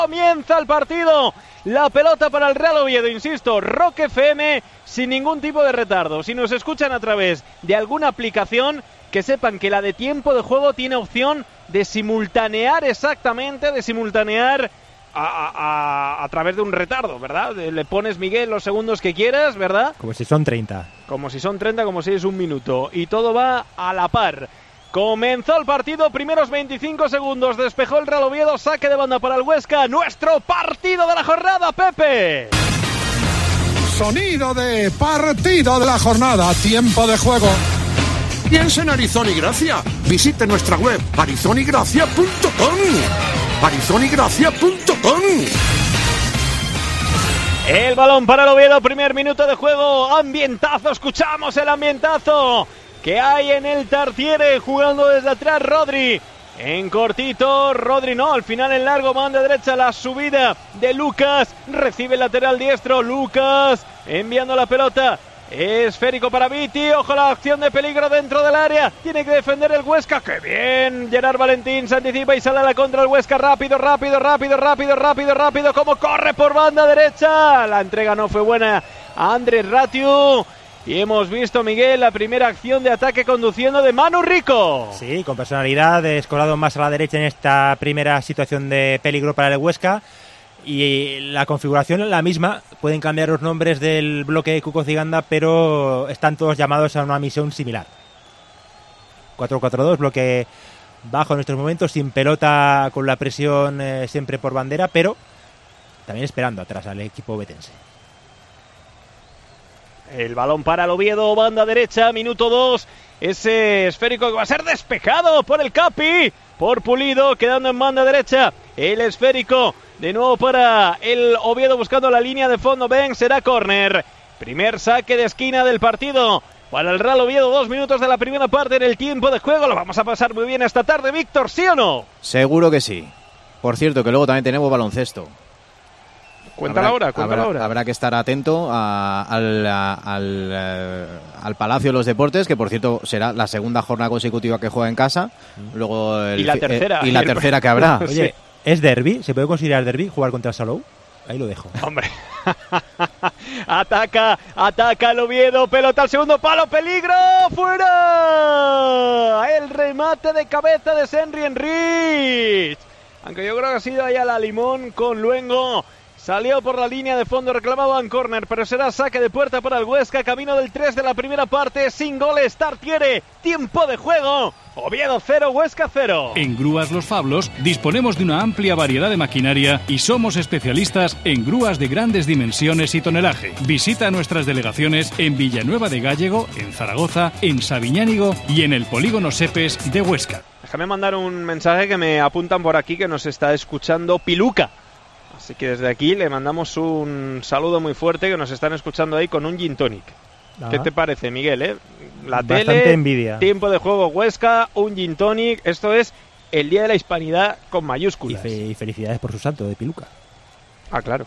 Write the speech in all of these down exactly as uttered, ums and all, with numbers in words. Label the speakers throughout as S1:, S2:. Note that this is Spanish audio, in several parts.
S1: Comienza el partido, la pelota para el Real Oviedo, insisto, Rock F M sin ningún tipo de retardo. Si nos escuchan a través de alguna aplicación, que sepan que la de tiempo de juego tiene opción de simultanear exactamente, de simultanear a, a, a, a través de un retardo, ¿verdad? Le pones, Miguel, los segundos que quieras, ¿verdad?
S2: Como si son treinta.
S1: Como si son treinta, como si es un minuto. Y todo va a la par. Comenzó el partido, primeros veinticinco segundos, despejó el Real Oviedo, saque de banda para el Huesca, nuestro partido de la jornada, Pepe.
S3: Sonido de partido de la jornada, tiempo de juego.
S4: Piensa en Arizona y Gracia. Visite nuestra web arizona y gracia punto com. arizona y gracia punto com.
S1: El balón para el Oviedo, primer minuto de juego, ambientazo, escuchamos el ambientazo que hay en el Tartiere, jugando desde atrás Rodri, en cortito, Rodri no, al final en largo, banda derecha, la subida de Lucas, recibe el lateral diestro, Lucas, enviando la pelota, esférico para Viti, ojo la acción de peligro dentro del área, tiene que defender el Huesca, ¡qué bien! Gerard Valentín se anticipa y sale a la contra el Huesca, rápido, rápido, rápido, rápido, rápido, rápido, como corre por banda derecha, la entrega no fue buena a Andrés Ratiu. Y hemos visto, Miguel, la primera acción de ataque conduciendo de Manu Rico.
S2: Sí, con personalidad, escorado más a la derecha en esta primera situación de peligro para el Huesca. Y la configuración es la misma, pueden cambiar los nombres del bloque de Cuco Ciganda, pero están todos llamados a una misión similar. cuatro cuatro dos, bloque bajo en estos momentos, sin pelota, con la presión eh, siempre por bandera, pero también esperando atrás al equipo betense.
S1: El balón para el Oviedo, banda derecha, minuto dos. Ese esférico que va a ser despejado por el Capi, por Pulido, quedando en banda derecha. El esférico, de nuevo para el Oviedo, buscando la línea de fondo. Ven, será córner. Primer saque de esquina del partido para el Real Oviedo. Dos minutos de la primera parte en el tiempo de juego. Lo vamos a pasar muy bien esta tarde, Víctor, ¿sí o no?
S5: Seguro que sí. Por cierto, que luego también tenemos baloncesto.
S1: Cuéntala ahora, cuéntala
S5: habrá,
S1: ahora.
S5: Habrá que estar atento a, al, a, al, a, al Palacio de los Deportes, que por cierto será la segunda jornada consecutiva que juega en casa. Luego el,
S1: y la tercera.
S5: Eh, y la tercera que habrá.
S2: Oye, ¿es derbi? ¿Se puede considerar derbi jugar contra Salou? Ahí lo dejo.
S1: Hombre. Ataca, ataca el Oviedo, pelota al segundo palo, peligro, fuera. El remate de cabeza de Henry Enrich. Aunque yo creo que ha sido allá la limón con Luengo. Salió por la línea de fondo, reclamaban córner, pero será saque de puerta para el Huesca, camino del tres de la primera parte, sin goles, Tartiere, tiempo de juego, Oviedo cero, Huesca cero.
S6: En Grúas Los Fablos disponemos de una amplia variedad de maquinaria y somos especialistas en grúas de grandes dimensiones y tonelaje. Visita nuestras delegaciones en Villanueva de Gállego, en Zaragoza, en Sabiñánigo y en el Polígono Sepes de Huesca.
S1: Déjame mandar un mensaje que me apuntan por aquí que nos está escuchando Piluca. Así que desde aquí le mandamos un saludo muy fuerte, que nos están escuchando ahí con un gin tonic. Ajá. ¿Qué te parece, Miguel? Eh? La
S2: Bastante
S1: tele,
S2: envidia.
S1: Tiempo de juego Huesca, un gin tonic. Esto es el Día de la Hispanidad con mayúsculas.
S2: Y, fe- y felicidades por su santo de Piluca.
S1: Ah, claro.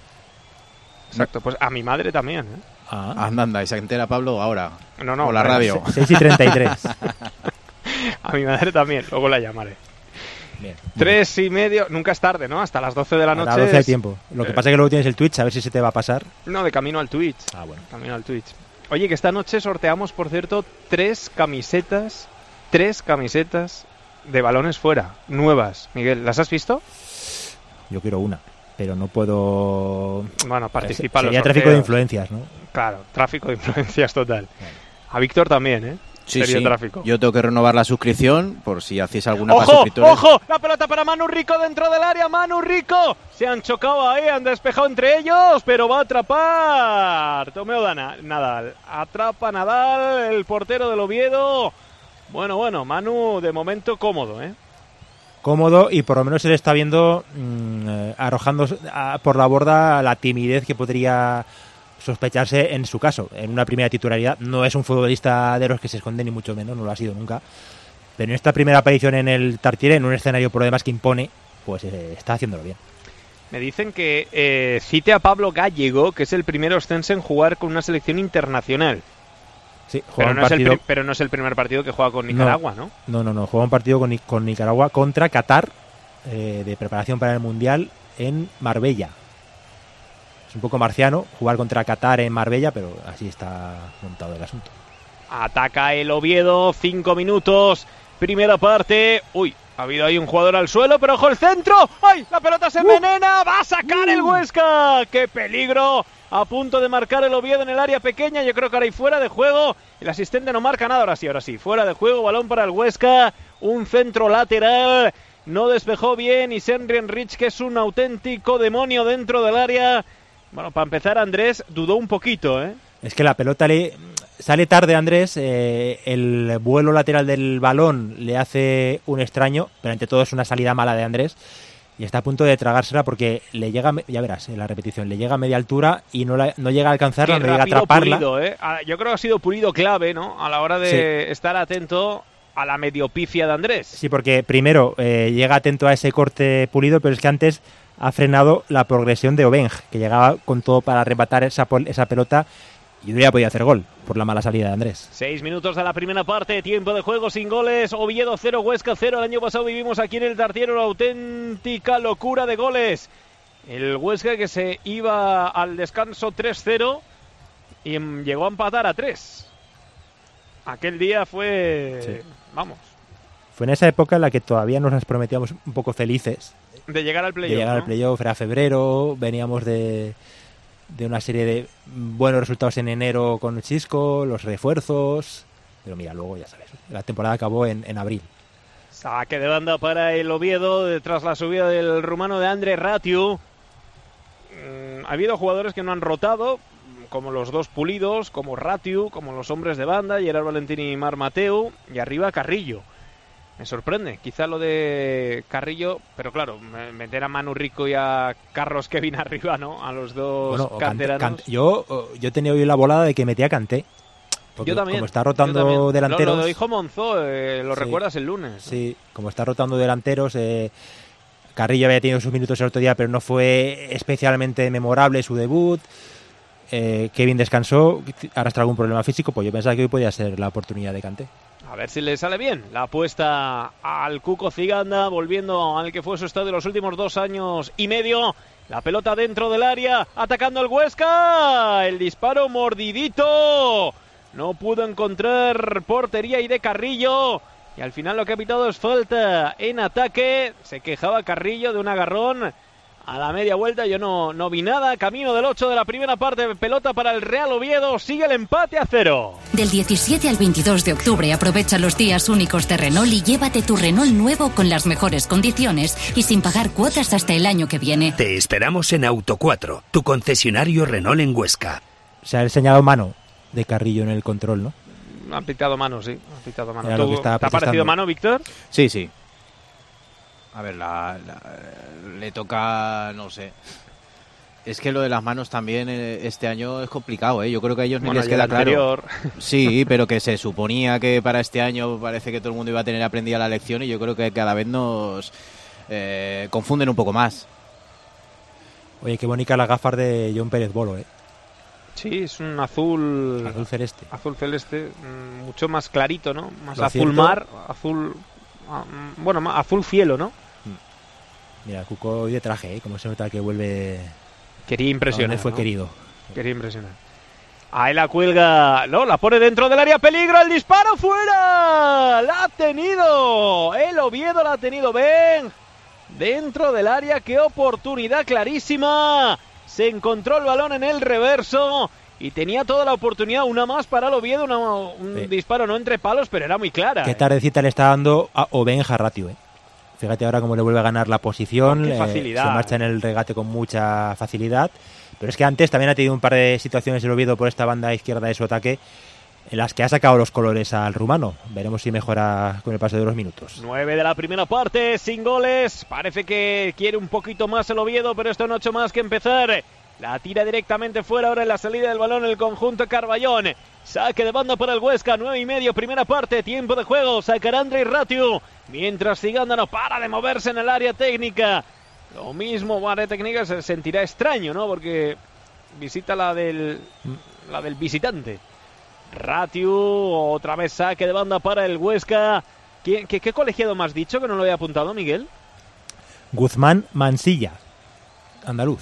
S1: Exacto, pues a mi madre también. ¿eh?
S5: Ah. Anda, anda, y se entera Pablo ahora.
S1: No, no.
S5: Por la radio.
S2: seis y treinta y tres.
S1: A mi madre también, luego la llamaré.
S2: Bien.
S1: Tres y medio, nunca es tarde, ¿no? Hasta las doce de la noche.
S2: A las doce de
S1: es...
S2: tiempo. Lo que
S1: eh...
S2: pasa es que luego tienes el Twitch, a ver si se te va a pasar.
S1: No, de camino al Twitch.
S2: Ah, bueno.
S1: Camino al Twitch. Oye, que esta noche sorteamos, por cierto, tres camisetas, tres camisetas de balones fuera, nuevas. Miguel, ¿las has visto?
S2: Yo quiero una, pero no puedo...
S1: Bueno, participa.
S2: Sería tráfico de influencias, ¿no?
S1: Claro, tráfico de influencias total. Bueno. A Víctor también, ¿eh?
S5: Sí,
S1: Sería
S5: sí.
S1: tráfico.
S5: Yo tengo que renovar la suscripción por si hacéis alguna
S1: ¡Ojo!
S5: para suscriptores.
S1: ¡Ojo! La pelota para Manu Rico dentro del área. Manu Rico. Se han chocado ahí, han despejado entre ellos, pero va a atrapar Tomeo Dana, Nadal. Atrapa Nadal, el portero del Oviedo. Bueno, bueno, Manu de momento cómodo, ¿eh?
S2: Cómodo, y por lo menos se le está viendo mmm, eh, arrojando a, por la borda la timidez que podría sospecharse en su caso. En una primera titularidad no es un futbolista de los que se esconde, ni mucho menos, no lo ha sido nunca, pero en esta primera aparición en el Tartiere, en un escenario por lo demás que impone, pues eh, está haciéndolo bien.
S1: Me dicen que eh, cite a Pablo Gallego, que es el primer ostense en jugar con una selección internacional.
S2: Sí,
S1: pero,
S2: juega
S1: no
S2: un partido...
S1: es el pri- pero no es el primer partido que juega con Nicaragua, ¿no?
S2: No, no, no, no. Juega un partido con, con Nicaragua contra Qatar, eh, de preparación para el Mundial, en Marbella. Es un poco marciano jugar contra Qatar en Marbella, pero así está montado el asunto.
S1: Ataca el Oviedo, cinco minutos, primera parte. Uy, ha habido ahí un jugador al suelo, pero ojo el centro. ¡Ay! La pelota se envenena, va a sacar el Huesca. ¡Qué peligro! A punto de marcar el Oviedo en el área pequeña. Yo creo que ahora hay fuera de juego. El asistente no marca nada, ahora sí, ahora sí. Fuera de juego, balón para el Huesca. Un centro lateral. No despejó bien y Henry Enrich, que es un auténtico demonio dentro del área. Bueno, para empezar, Andrés dudó un poquito, ¿eh?
S2: Es que la pelota le sale tarde, Andrés. Eh, el vuelo lateral del balón le hace un extraño, pero ante todo es una salida mala de Andrés. Y está a punto de tragársela porque le llega, ya verás, en la repetición, le llega a media altura y no, la, no llega a alcanzarla, no llega a atraparla.
S1: Pulido, ¿eh? Yo creo que ha sido Pulido clave, ¿no? A la hora de sí. estar atento a la mediopifia de Andrés.
S2: Sí, porque primero eh, llega atento a ese corte Pulido, pero es que antes ha frenado la progresión de Obeng, que llegaba con todo para arrebatar esa, esa pelota y no había podido hacer gol por la mala salida de Andrés.
S1: Seis minutos de la primera parte, tiempo de juego sin goles. Oviedo cero, Huesca cero. El año pasado vivimos aquí en el Tartiere una auténtica locura de goles. El Huesca que se iba al descanso tres cero y llegó a empatar a tres. Aquel día fue... Sí. Vamos.
S2: Fue en esa época en la que todavía nos las prometíamos un poco felices.
S1: De llegar al playoff,
S2: De llegar
S1: ¿no?
S2: al playoff, era febrero, veníamos de, de una serie de buenos resultados en enero con Chisco, los refuerzos, pero mira, luego ya sabes, la temporada acabó en, en abril.
S1: Saque de banda para el Oviedo, tras la subida del rumano de Andre Ratiu. Mm, ha habido jugadores que no han rotado, como los dos Pulidos, como Ratiu, como los hombres de banda, Gerard Valentín y Mar Mateu, y arriba Carrillo. Me sorprende, quizá lo de Carrillo, pero claro, meter a Manu Rico y a Carlos Kevin arriba, ¿no? A los dos
S2: bueno,
S1: canteranos.
S2: Cante, Cante, yo, yo tenía hoy la volada de que metía a Kanté.
S1: Yo también.
S2: Como está rotando delanteros.
S1: Lo, lo dijo Monzó, eh, lo
S2: sí,
S1: recuerdas el lunes, ¿no?
S2: Sí, como está rotando delanteros, eh, Carrillo había tenido sus minutos el otro día, pero no fue especialmente memorable su debut. Eh, Kevin descansó, arrastra algún problema físico, pues yo pensaba que hoy podía ser la oportunidad de Kanté.
S1: A ver si le sale bien la apuesta al Cuco Ciganda, volviendo al que fue su estadio los últimos dos años y medio. La pelota dentro del área, atacando el Huesca. El disparo mordidito. No pudo encontrar portería y de Carrillo. Y al final lo que ha pitado es falta en ataque. Se quejaba Carrillo de un agarrón a la media vuelta. Yo no, no vi nada. Camino del ocho de la primera parte. Pelota para el Real Oviedo. Sigue el empate a cero.
S7: Del diecisiete al veintidós de octubre aprovecha los días únicos de Renault y llévate tu Renault nuevo con las mejores condiciones y sin pagar cuotas hasta el año que viene.
S8: Te esperamos en Auto cuatro, tu concesionario Renault en Huesca.
S2: Se ha enseñado mano de Carrillo en el control, ¿no?
S1: Han pitado mano, sí. Han pitado mano.
S2: ¿Tú,
S1: ¿Te ha parecido mano, Víctor?
S5: Sí, sí. A ver, la, la, le toca, no sé. Es que lo de las manos también este año es complicado, ¿eh? Yo creo que a ellos ni
S1: bueno,
S5: les queda
S1: anterior.
S5: claro. Sí, pero que se suponía que para este año parece que todo el mundo iba a tener aprendida la lección y yo creo que cada vez nos eh, confunden un poco más.
S2: Oye, qué bonita la gafas de John Pérez Bolo, ¿eh?
S1: Sí, es un azul...
S2: Azul celeste.
S1: Azul celeste, mucho más clarito, ¿no? Más
S2: Lo
S1: azul
S2: cierto,
S1: mar, azul... Bueno, azul cielo, ¿no?
S2: Mira, Cuco hoy de traje, ¿eh? Como se nota que vuelve...
S1: Quería impresionar,
S2: fue
S1: ¿no?
S2: querido.
S1: Quería impresionar. Ahí la cuelga, no, la pone dentro del área, peligro, el disparo fuera. La ha tenido, el Oviedo la ha tenido, ven. Dentro del área, qué oportunidad clarísima. Se encontró el balón en el reverso y tenía toda la oportunidad, una más para el Oviedo, una, un sí. disparo no entre palos, pero era muy clara.
S2: Qué
S1: eh.
S2: tardecita le está dando a Obenja Ratio, ¿eh? Fíjate ahora cómo le vuelve a ganar la posición,
S1: qué
S2: eh,
S1: facilidad,
S2: se marcha en el regate con mucha facilidad, pero es que antes también ha tenido un par de situaciones el Oviedo por esta banda izquierda de su ataque en las que ha sacado los colores al rumano. Veremos si mejora con el paso de los minutos.
S1: nueve de la primera parte, sin goles, parece que quiere un poquito más el Oviedo, pero esto no ha hecho más que empezar. La tira directamente fuera ahora en la salida del balón el conjunto Carballón. Saque de banda para el Huesca, nueve y medio, primera parte, tiempo de juego. Sacará Andrei Ratiu, mientras Ciganda no para de moverse en el área técnica. Lo mismo, área técnica se sentirá extraño, ¿no? Porque visita la del, la del visitante. Ratiu, otra vez saque de banda para el Huesca. ¿Qué, qué, qué colegiado me has dicho que no lo había apuntado, Miguel?
S2: Guzmán Mansilla. andaluz.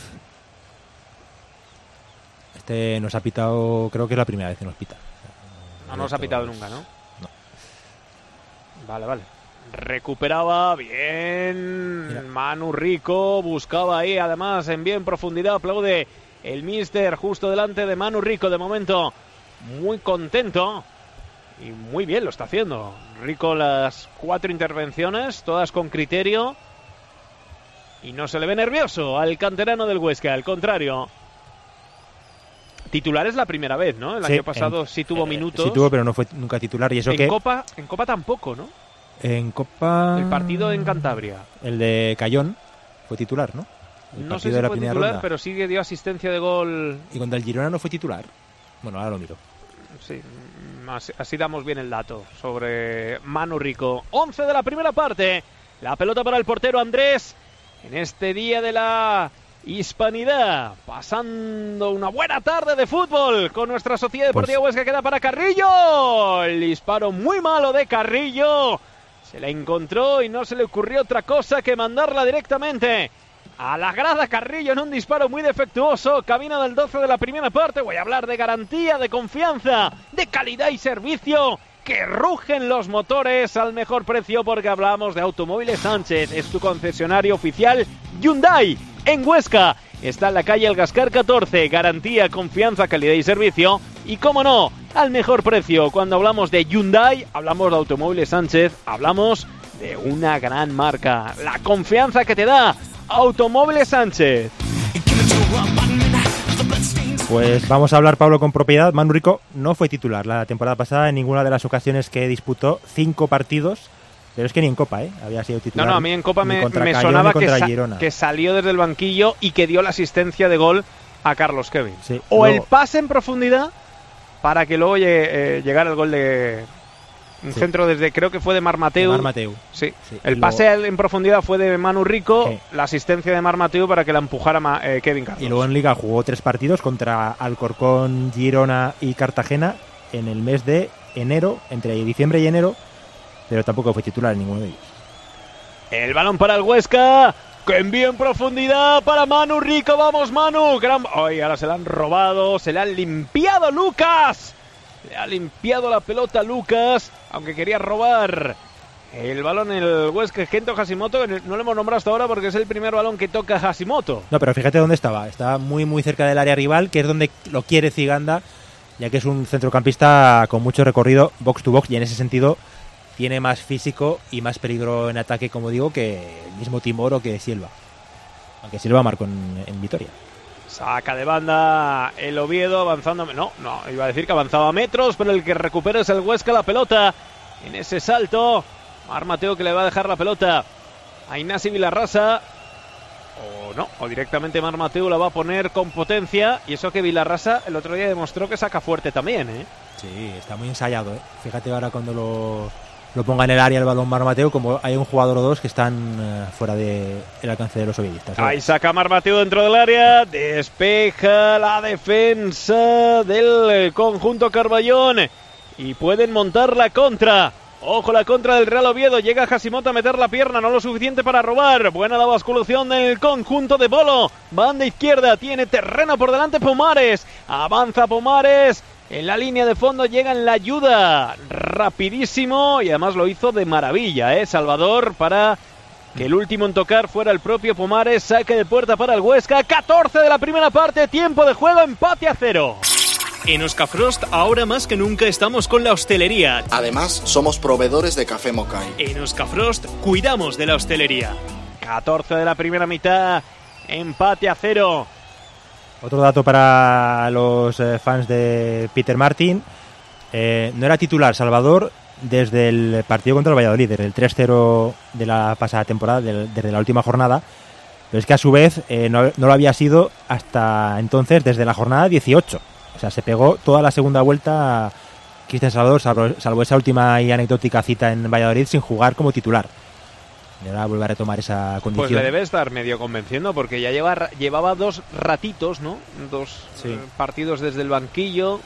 S2: Este nos ha pitado, creo que es la primera vez que nos pita.
S1: No nos ha pitado nunca, ¿no?
S2: No.
S1: Vale, vale. Recuperaba bien.
S2: Mira.
S1: Manu Rico buscaba ahí, además, en bien profundidad. Aplaude el míster justo delante de Manu Rico. De momento, muy contento. Y muy bien lo está haciendo. Rico las cuatro intervenciones, todas con criterio. Y no se le ve nervioso al canterano del Huesca, al contrario. Titular es la primera vez, ¿no? El
S2: Sí,
S1: año pasado
S2: en-
S1: sí tuvo
S2: eh,
S1: minutos.
S2: Sí tuvo, pero no fue nunca titular. Y eso
S1: en
S2: que
S1: Copa, en Copa tampoco, ¿no?
S2: en Copa...
S1: El partido en Cantabria.
S2: El de Cayón fue titular, ¿no? El
S1: No sé
S2: partido
S1: si
S2: de la
S1: fue
S2: primera
S1: titular,
S2: ronda.
S1: pero sí que dio asistencia de gol.
S2: Y contra el Girona no fue titular. Bueno, ahora lo miro.
S1: Sí, mm, así, así damos bien el dato sobre Manu Rico. once de la primera parte. La pelota para el portero Andrés. En este día de la Hispanidad. Pasando una buena tarde de fútbol con nuestra Sociedad Deportiva
S2: Pues-
S1: Huesca. Queda para Carrillo. El disparo muy malo de Carrillo. Se la encontró y no se le ocurrió otra cosa que mandarla directamente a la grada. Carrillo en un disparo muy defectuoso. Cabina del doce de la primera parte. Voy a hablar de garantía, de confianza, de calidad y servicio. Que rugen los motores al mejor precio, porque hablamos de Automóviles Sánchez. Es tu concesionario oficial Hyundai en Huesca. Está en la calle El Gascar catorce. Garantía, confianza, calidad y servicio. Y cómo no, al mejor precio. Cuando hablamos de Hyundai, hablamos de Automóviles Sánchez. Hablamos de una gran marca. La confianza que te da Automóviles Sánchez.
S2: Pues vamos a hablar, Pablo, con propiedad. Manu Rico no fue titular la temporada pasada en ninguna de las ocasiones que disputó cinco partidos, pero es que ni en Copa, ¿eh? Había sido
S1: No,
S2: titular.
S1: no, a mí en Copa
S2: ni
S1: me,
S2: contra
S1: me
S2: Cayón,
S1: sonaba
S2: ni
S1: que,
S2: contra
S1: sa-
S2: Girona.
S1: que salió desde el banquillo y que dio la asistencia de gol a Carlos Kevin.
S2: Sí,
S1: O
S2: luego-
S1: el pase en profundidad para que luego llegue, eh, llegara el gol de un
S2: Sí.
S1: centro desde, creo que fue de Mar Mateu.
S2: Mar Mateu.
S1: Sí.
S2: Sí,
S1: El
S2: y
S1: pase
S2: luego-
S1: al- en profundidad fue de Manu Rico,
S2: Sí.
S1: la asistencia de Mar Mateu para que la empujara Ma- eh, Kevin Carlos.
S2: Y luego en Liga jugó tres partidos contra Alcorcón, Girona y Cartagena en el mes de enero, entre diciembre y enero, pero tampoco fue titular en ninguno de ellos.
S1: El balón para el Huesca, que envía en profundidad para Manu Rico. Vamos, Manu. Gran... Ay, ahora se la han robado, se la han limpiado Lucas. Le ha limpiado la pelota Lucas, aunque quería robar el balón el Huesca. Gento Hashimoto, que no lo hemos nombrado hasta ahora porque es el primer balón que toca Hashimoto.
S2: No, pero fíjate dónde estaba. Estaba muy, muy cerca del área rival, que es donde lo quiere Ziganda, ya que es un centrocampista con mucho recorrido box to box y en ese sentido tiene más físico y más peligro en ataque, como digo, que el mismo Timor o que Silva. Aunque Silva marcó en, en Vitoria.
S1: Saca de banda el Oviedo avanzando. No, no, iba a decir que avanzaba metros, pero el que recupera es el Huesca la pelota. En ese salto, Mar Mateo que le va a dejar la pelota a Ignasi Vilarrasa. O no, o directamente Mar Mateo la va a poner con potencia. Y eso que Vilarrasa el otro día demostró que saca fuerte también, ¿eh?
S2: Sí, está muy ensayado, ¿eh? Fíjate ahora cuando lo, lo ponga en el área el balón Mar Mateo, como hay un jugador o dos que están eh, fuera del alcance de los oviedistas.
S1: Ahí saca Mar Mateo dentro del área, despeja la defensa del conjunto Carballón y pueden montar la contra. Ojo la contra del Real Oviedo, llega Hashimoto a meter la pierna, no lo suficiente para robar. Buena la basculación del conjunto de Bolo. Banda izquierda, tiene terreno por delante Pomares. Avanza Pomares. En la línea de fondo llega en la ayuda. Rapidísimo y además lo hizo de maravilla, ¿eh? Salvador, para que el último en tocar fuera el propio Pomares. Saque de puerta para el Huesca. catorce de la primera parte, tiempo de juego, empate a cero.
S9: En Oscafrost, ahora más que nunca estamos con la hostelería.
S10: Además, somos proveedores de café Mokai.
S9: En Oscafrost, cuidamos de la hostelería.
S1: catorce de la primera mitad, empate a cero.
S2: Otro dato para los eh, fans de Peter Martin. Eh, no era titular Salvador desde el partido contra el Valladolid, desde el tres cero de la pasada temporada, del, desde la última jornada. Pero es que a su vez eh, no, no lo había sido hasta entonces, desde la jornada dieciocho. O sea, se pegó toda la segunda vuelta Cristian Salvador, salvo, salvo esa última y anecdótica cita en Valladolid, sin jugar como titular. Y ahora vuelve a retomar esa condición.
S1: Pues le debe estar medio convenciendo, porque ya lleva, llevaba dos ratitos, ¿no? Dos
S2: Sí.
S1: eh, partidos desde el banquillo.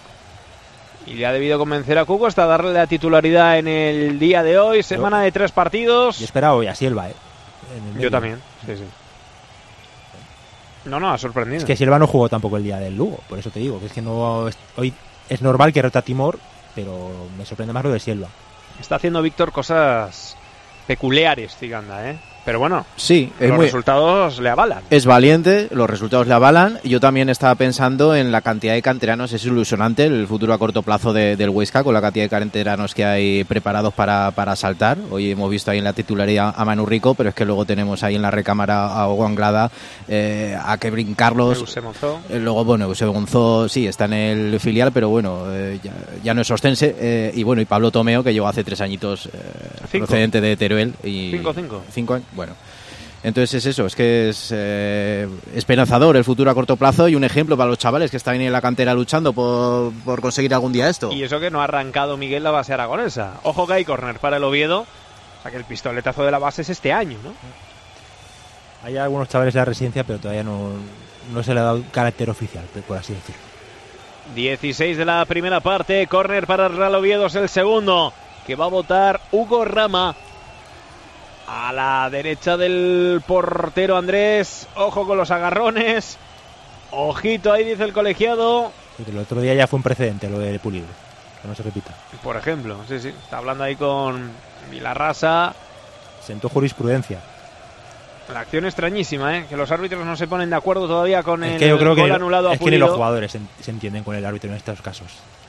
S1: Y le ha debido convencer a Cuco hasta darle la titularidad en el día de hoy. Semana de tres partidos.
S2: Y espera hoy a Silva, ¿eh? En el medio.
S1: Yo también, sí, sí. No, no, ha sorprendido.
S2: Es que Silva no jugó tampoco el día del Lugo, por eso te digo, que es que no hoy es normal que rota Timor, pero me sorprende más lo de Silva.
S1: Está haciendo Víctor cosas peculiares, Ciganda, ¿eh? Pero bueno,
S5: sí, es
S1: los
S5: muy,
S1: resultados le avalan.
S5: Es valiente, los resultados le avalan. Yo también estaba pensando en la cantidad de canteranos, es ilusionante el futuro a corto plazo de, del Huesca, con la cantidad de canteranos que hay preparados para, para saltar. Hoy hemos visto ahí en la titularidad a Manu Rico, pero es que luego tenemos ahí en la recámara a Hugo Anglada, eh, a Kevin Carlos.
S1: Euse Monzó.
S5: Eh, luego, bueno, Euse Monzó sí está en el filial, pero bueno, eh, ya, ya no es ostense. Eh, y bueno, y Pablo Tomeo, que llegó hace tres añitos eh, procedente de Teruel. Y
S1: cinco, cinco.
S5: Cinco años. Bueno, entonces es eso, es que es eh, esperanzador el futuro a corto plazo y un ejemplo para los chavales que están en la cantera luchando por, por conseguir algún día esto.
S1: Y eso que no ha arrancado Miguel la base aragonesa. Ojo que hay córner para el Oviedo, o sea que el pistoletazo de la base es este año, ¿no?
S2: Hay algunos chavales de la residencia, pero todavía no, no se le ha dado carácter oficial, por así decirlo.
S1: dieciséis de la primera parte, córner para el Real Oviedo, es el segundo, que va a votar Hugo Rama. A la derecha del portero Andrés. Ojo con los agarrones. Ojito ahí, dice el colegiado.
S2: El otro día ya fue un precedente lo de Pulido, que no se repita.
S1: Por ejemplo, sí, sí. Está hablando ahí con Vilarrasa.
S2: Sentó jurisprudencia.
S1: La acción extrañísima, ¿eh? Que los árbitros no se ponen de acuerdo todavía con
S2: es
S1: el
S2: que yo creo
S1: gol
S2: que
S1: anulado a
S2: es
S1: Pulido.
S2: que ni los jugadores se, se entienden con el árbitro en estos casos.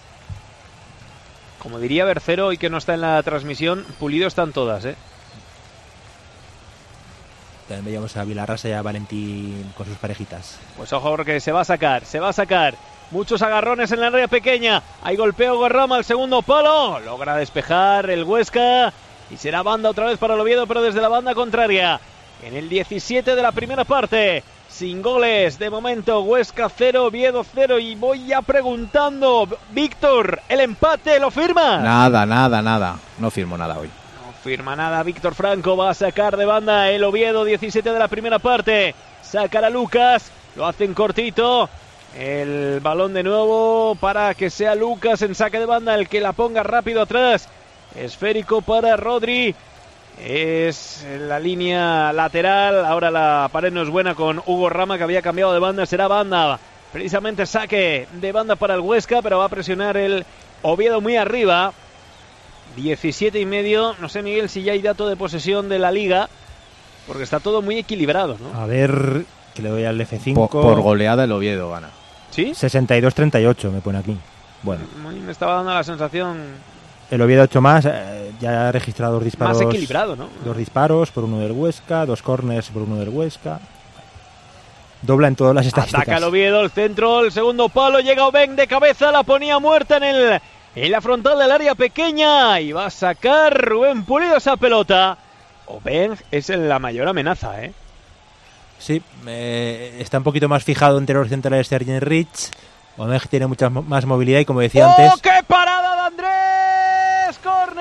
S1: Como diría Bercero, y que no está en la transmisión, Pulido están todas, ¿eh?
S2: También veíamos a Vilarrasa y a Valentín con sus parejitas.
S1: Pues ojo porque se va a sacar, se va a sacar. Muchos agarrones en la área pequeña. Hay golpeo Gorrama al segundo palo. Logra despejar el Huesca. Y será banda otra vez para el Oviedo, pero desde la banda contraria. En el diecisiete de la primera parte. Sin goles. De momento Huesca cero, Oviedo cero. Y voy ya preguntando, Víctor, ¿el empate lo firma?
S5: Nada, nada, nada. No firmo nada hoy.
S1: Firma nada, Víctor Franco va a sacar de banda el Oviedo, diecisiete de la primera parte. Sacar a Lucas, lo hacen cortito. El balón de nuevo para que sea Lucas en saque de banda el que la ponga rápido atrás. Esférico para Rodri. Es la línea lateral. Ahora la pared no es buena con Hugo Rama, que había cambiado de banda. Será banda. Precisamente saque de banda para el Huesca, pero va a presionar el Oviedo muy arriba. diecisiete y medio, no sé Miguel si ya hay dato de posesión de la liga, porque está todo muy equilibrado, ¿no?
S2: A ver, que le doy al F cinco.
S5: Por, por goleada el Oviedo gana.
S1: ¿Sí?
S2: sesenta y dos treinta y ocho me pone aquí. Bueno.
S1: Me estaba dando la sensación...
S2: El Oviedo ha hecho más, eh, ya ha registrado dos disparos.
S1: Más equilibrado, ¿no?
S2: Dos disparos por uno del Huesca, dos corners por uno del Huesca. Dobla en todas las estadísticas.
S1: Ataca el Oviedo, el centro, el segundo palo, llega Oben de cabeza, la ponía muerta en el... En la frontal del área pequeña. Y va a sacar Rubén Pulido esa pelota. Oben es la mayor amenaza, ¿eh?
S2: Sí, eh, está un poquito más fijado entre los centrales Sergio Rich. Oben tiene mucha más movilidad y como decía
S1: ¡Oh,
S2: antes...
S1: qué parada de Andrés!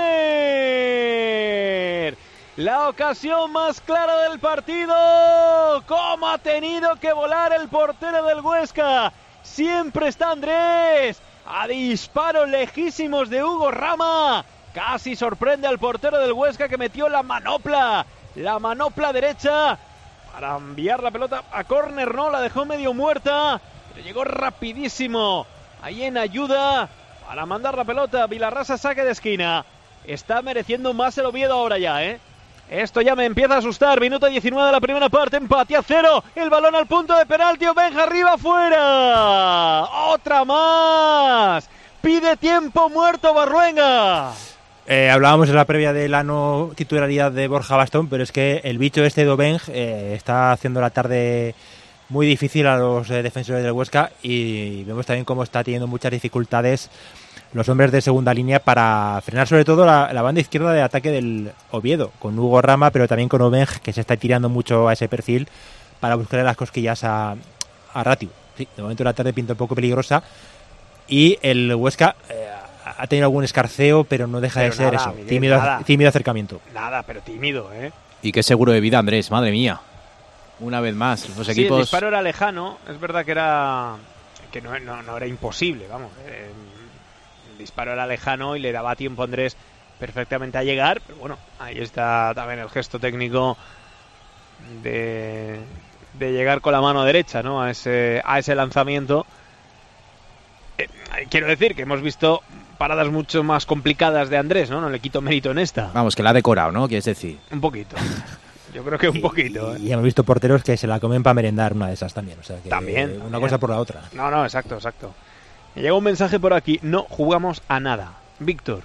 S1: ¡Córner! La ocasión más clara del partido. ¿Cómo ha tenido que volar el portero del Huesca? Siempre está Andrés. A disparos lejísimos de Hugo Rama. Casi sorprende al portero del Huesca, que metió la manopla. La manopla derecha para enviar la pelota a córner. No, la dejó medio muerta, pero llegó rapidísimo ahí en ayuda para mandar la pelota. Vilarrasa, saque de esquina. Está mereciendo más el Oviedo ahora ya, ¿eh? Esto ya me empieza a asustar. Minuto diecinueve de la primera parte. Empate a cero. El balón al punto de penalti. Benja arriba, fuera. Otra más. Pide tiempo muerto Barruenga.
S2: Eh, hablábamos en la previa de la no titularidad de Borja Bastón, pero es que el bicho este de Obeng eh, está haciendo la tarde muy difícil a los eh, defensores del Huesca, y vemos también cómo está teniendo muchas dificultades los hombres de segunda línea para frenar sobre todo la, la banda izquierda de ataque del Oviedo, con Hugo Rama, pero también con Obeng, que se está tirando mucho a ese perfil para buscarle las cosquillas a, a Ratiu. Sí, de momento la tarde pinta un poco peligrosa, y el Huesca eh, ha tenido algún escarceo, pero no deja
S1: pero
S2: de ser
S1: nada,
S2: eso,
S1: Miguel,
S2: tímido,
S1: nada.
S2: tímido acercamiento.
S1: Nada, pero tímido, ¿eh?
S5: Y qué seguro de vida, Andrés, madre mía. Una vez más, los
S1: sí,
S5: equipos...
S1: el disparo era lejano, es verdad que era que no, no, no era imposible, vamos. Eh, el disparo era lejano y le daba tiempo a Andrés perfectamente a llegar, pero bueno, ahí está también el gesto técnico de, de llegar con la mano derecha, ¿no? A ese, a ese lanzamiento. Eh, quiero decir que hemos visto paradas mucho más complicadas de Andrés, ¿no? No le quito mérito en esta.
S5: Vamos, que la ha decorado, ¿no? Quieres decir.
S1: Un poquito. Yo creo que un poquito. ¿eh?
S2: Y hemos visto porteros que se la comen para merendar una de esas también. O sea, que
S1: también.
S2: Una
S1: también.
S2: cosa por la otra.
S1: No, no, exacto, exacto. Me llega un mensaje por aquí. No jugamos a nada. Víctor.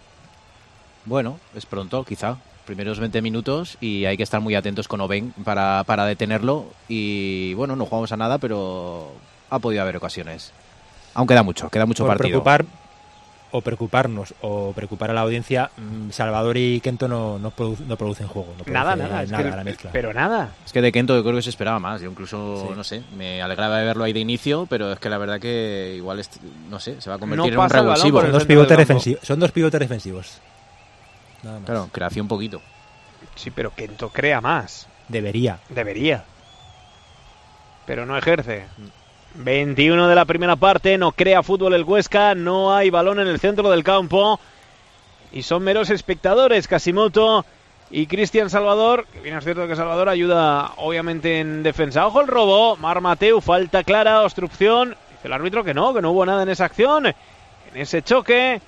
S5: Bueno, es pronto, quizá. Primeros veinte minutos y hay que estar muy atentos con Oben para, para detenerlo. Y bueno, no jugamos a nada, pero ha podido haber ocasiones. Aún queda mucho, queda mucho
S2: por
S5: partido.
S2: Preocupar, o preocuparnos o preocupar a la audiencia, Salvador y Kento no, no, produ no producen juego. No
S1: nada,
S2: producen
S1: nada, es
S2: nada
S1: que,
S2: la mezcla.
S1: Pero nada.
S5: Es que de Kento yo creo que se esperaba más. Yo incluso,
S2: sí.
S5: no sé, me alegraba de verlo ahí de inicio, pero es que la verdad que igual, es, no sé, se va a convertir
S1: no
S5: en un revulsivo.
S2: Son dos pivotes defensivos. Son dos pivotes defensivos. Nada más.
S5: Claro, creación un poquito.
S1: Sí, pero Kento crea más.
S2: Debería.
S1: Debería. Pero no ejerce. veintiuno de la primera parte, no crea fútbol el Huesca, no hay balón en el centro del campo y son meros espectadores Casimoto y Cristian Salvador, que bien es cierto que Salvador ayuda obviamente en defensa. Ojo el robo, Mar Mateu, falta clara, obstrucción, dice el árbitro que no, que no hubo nada en esa acción, en ese choque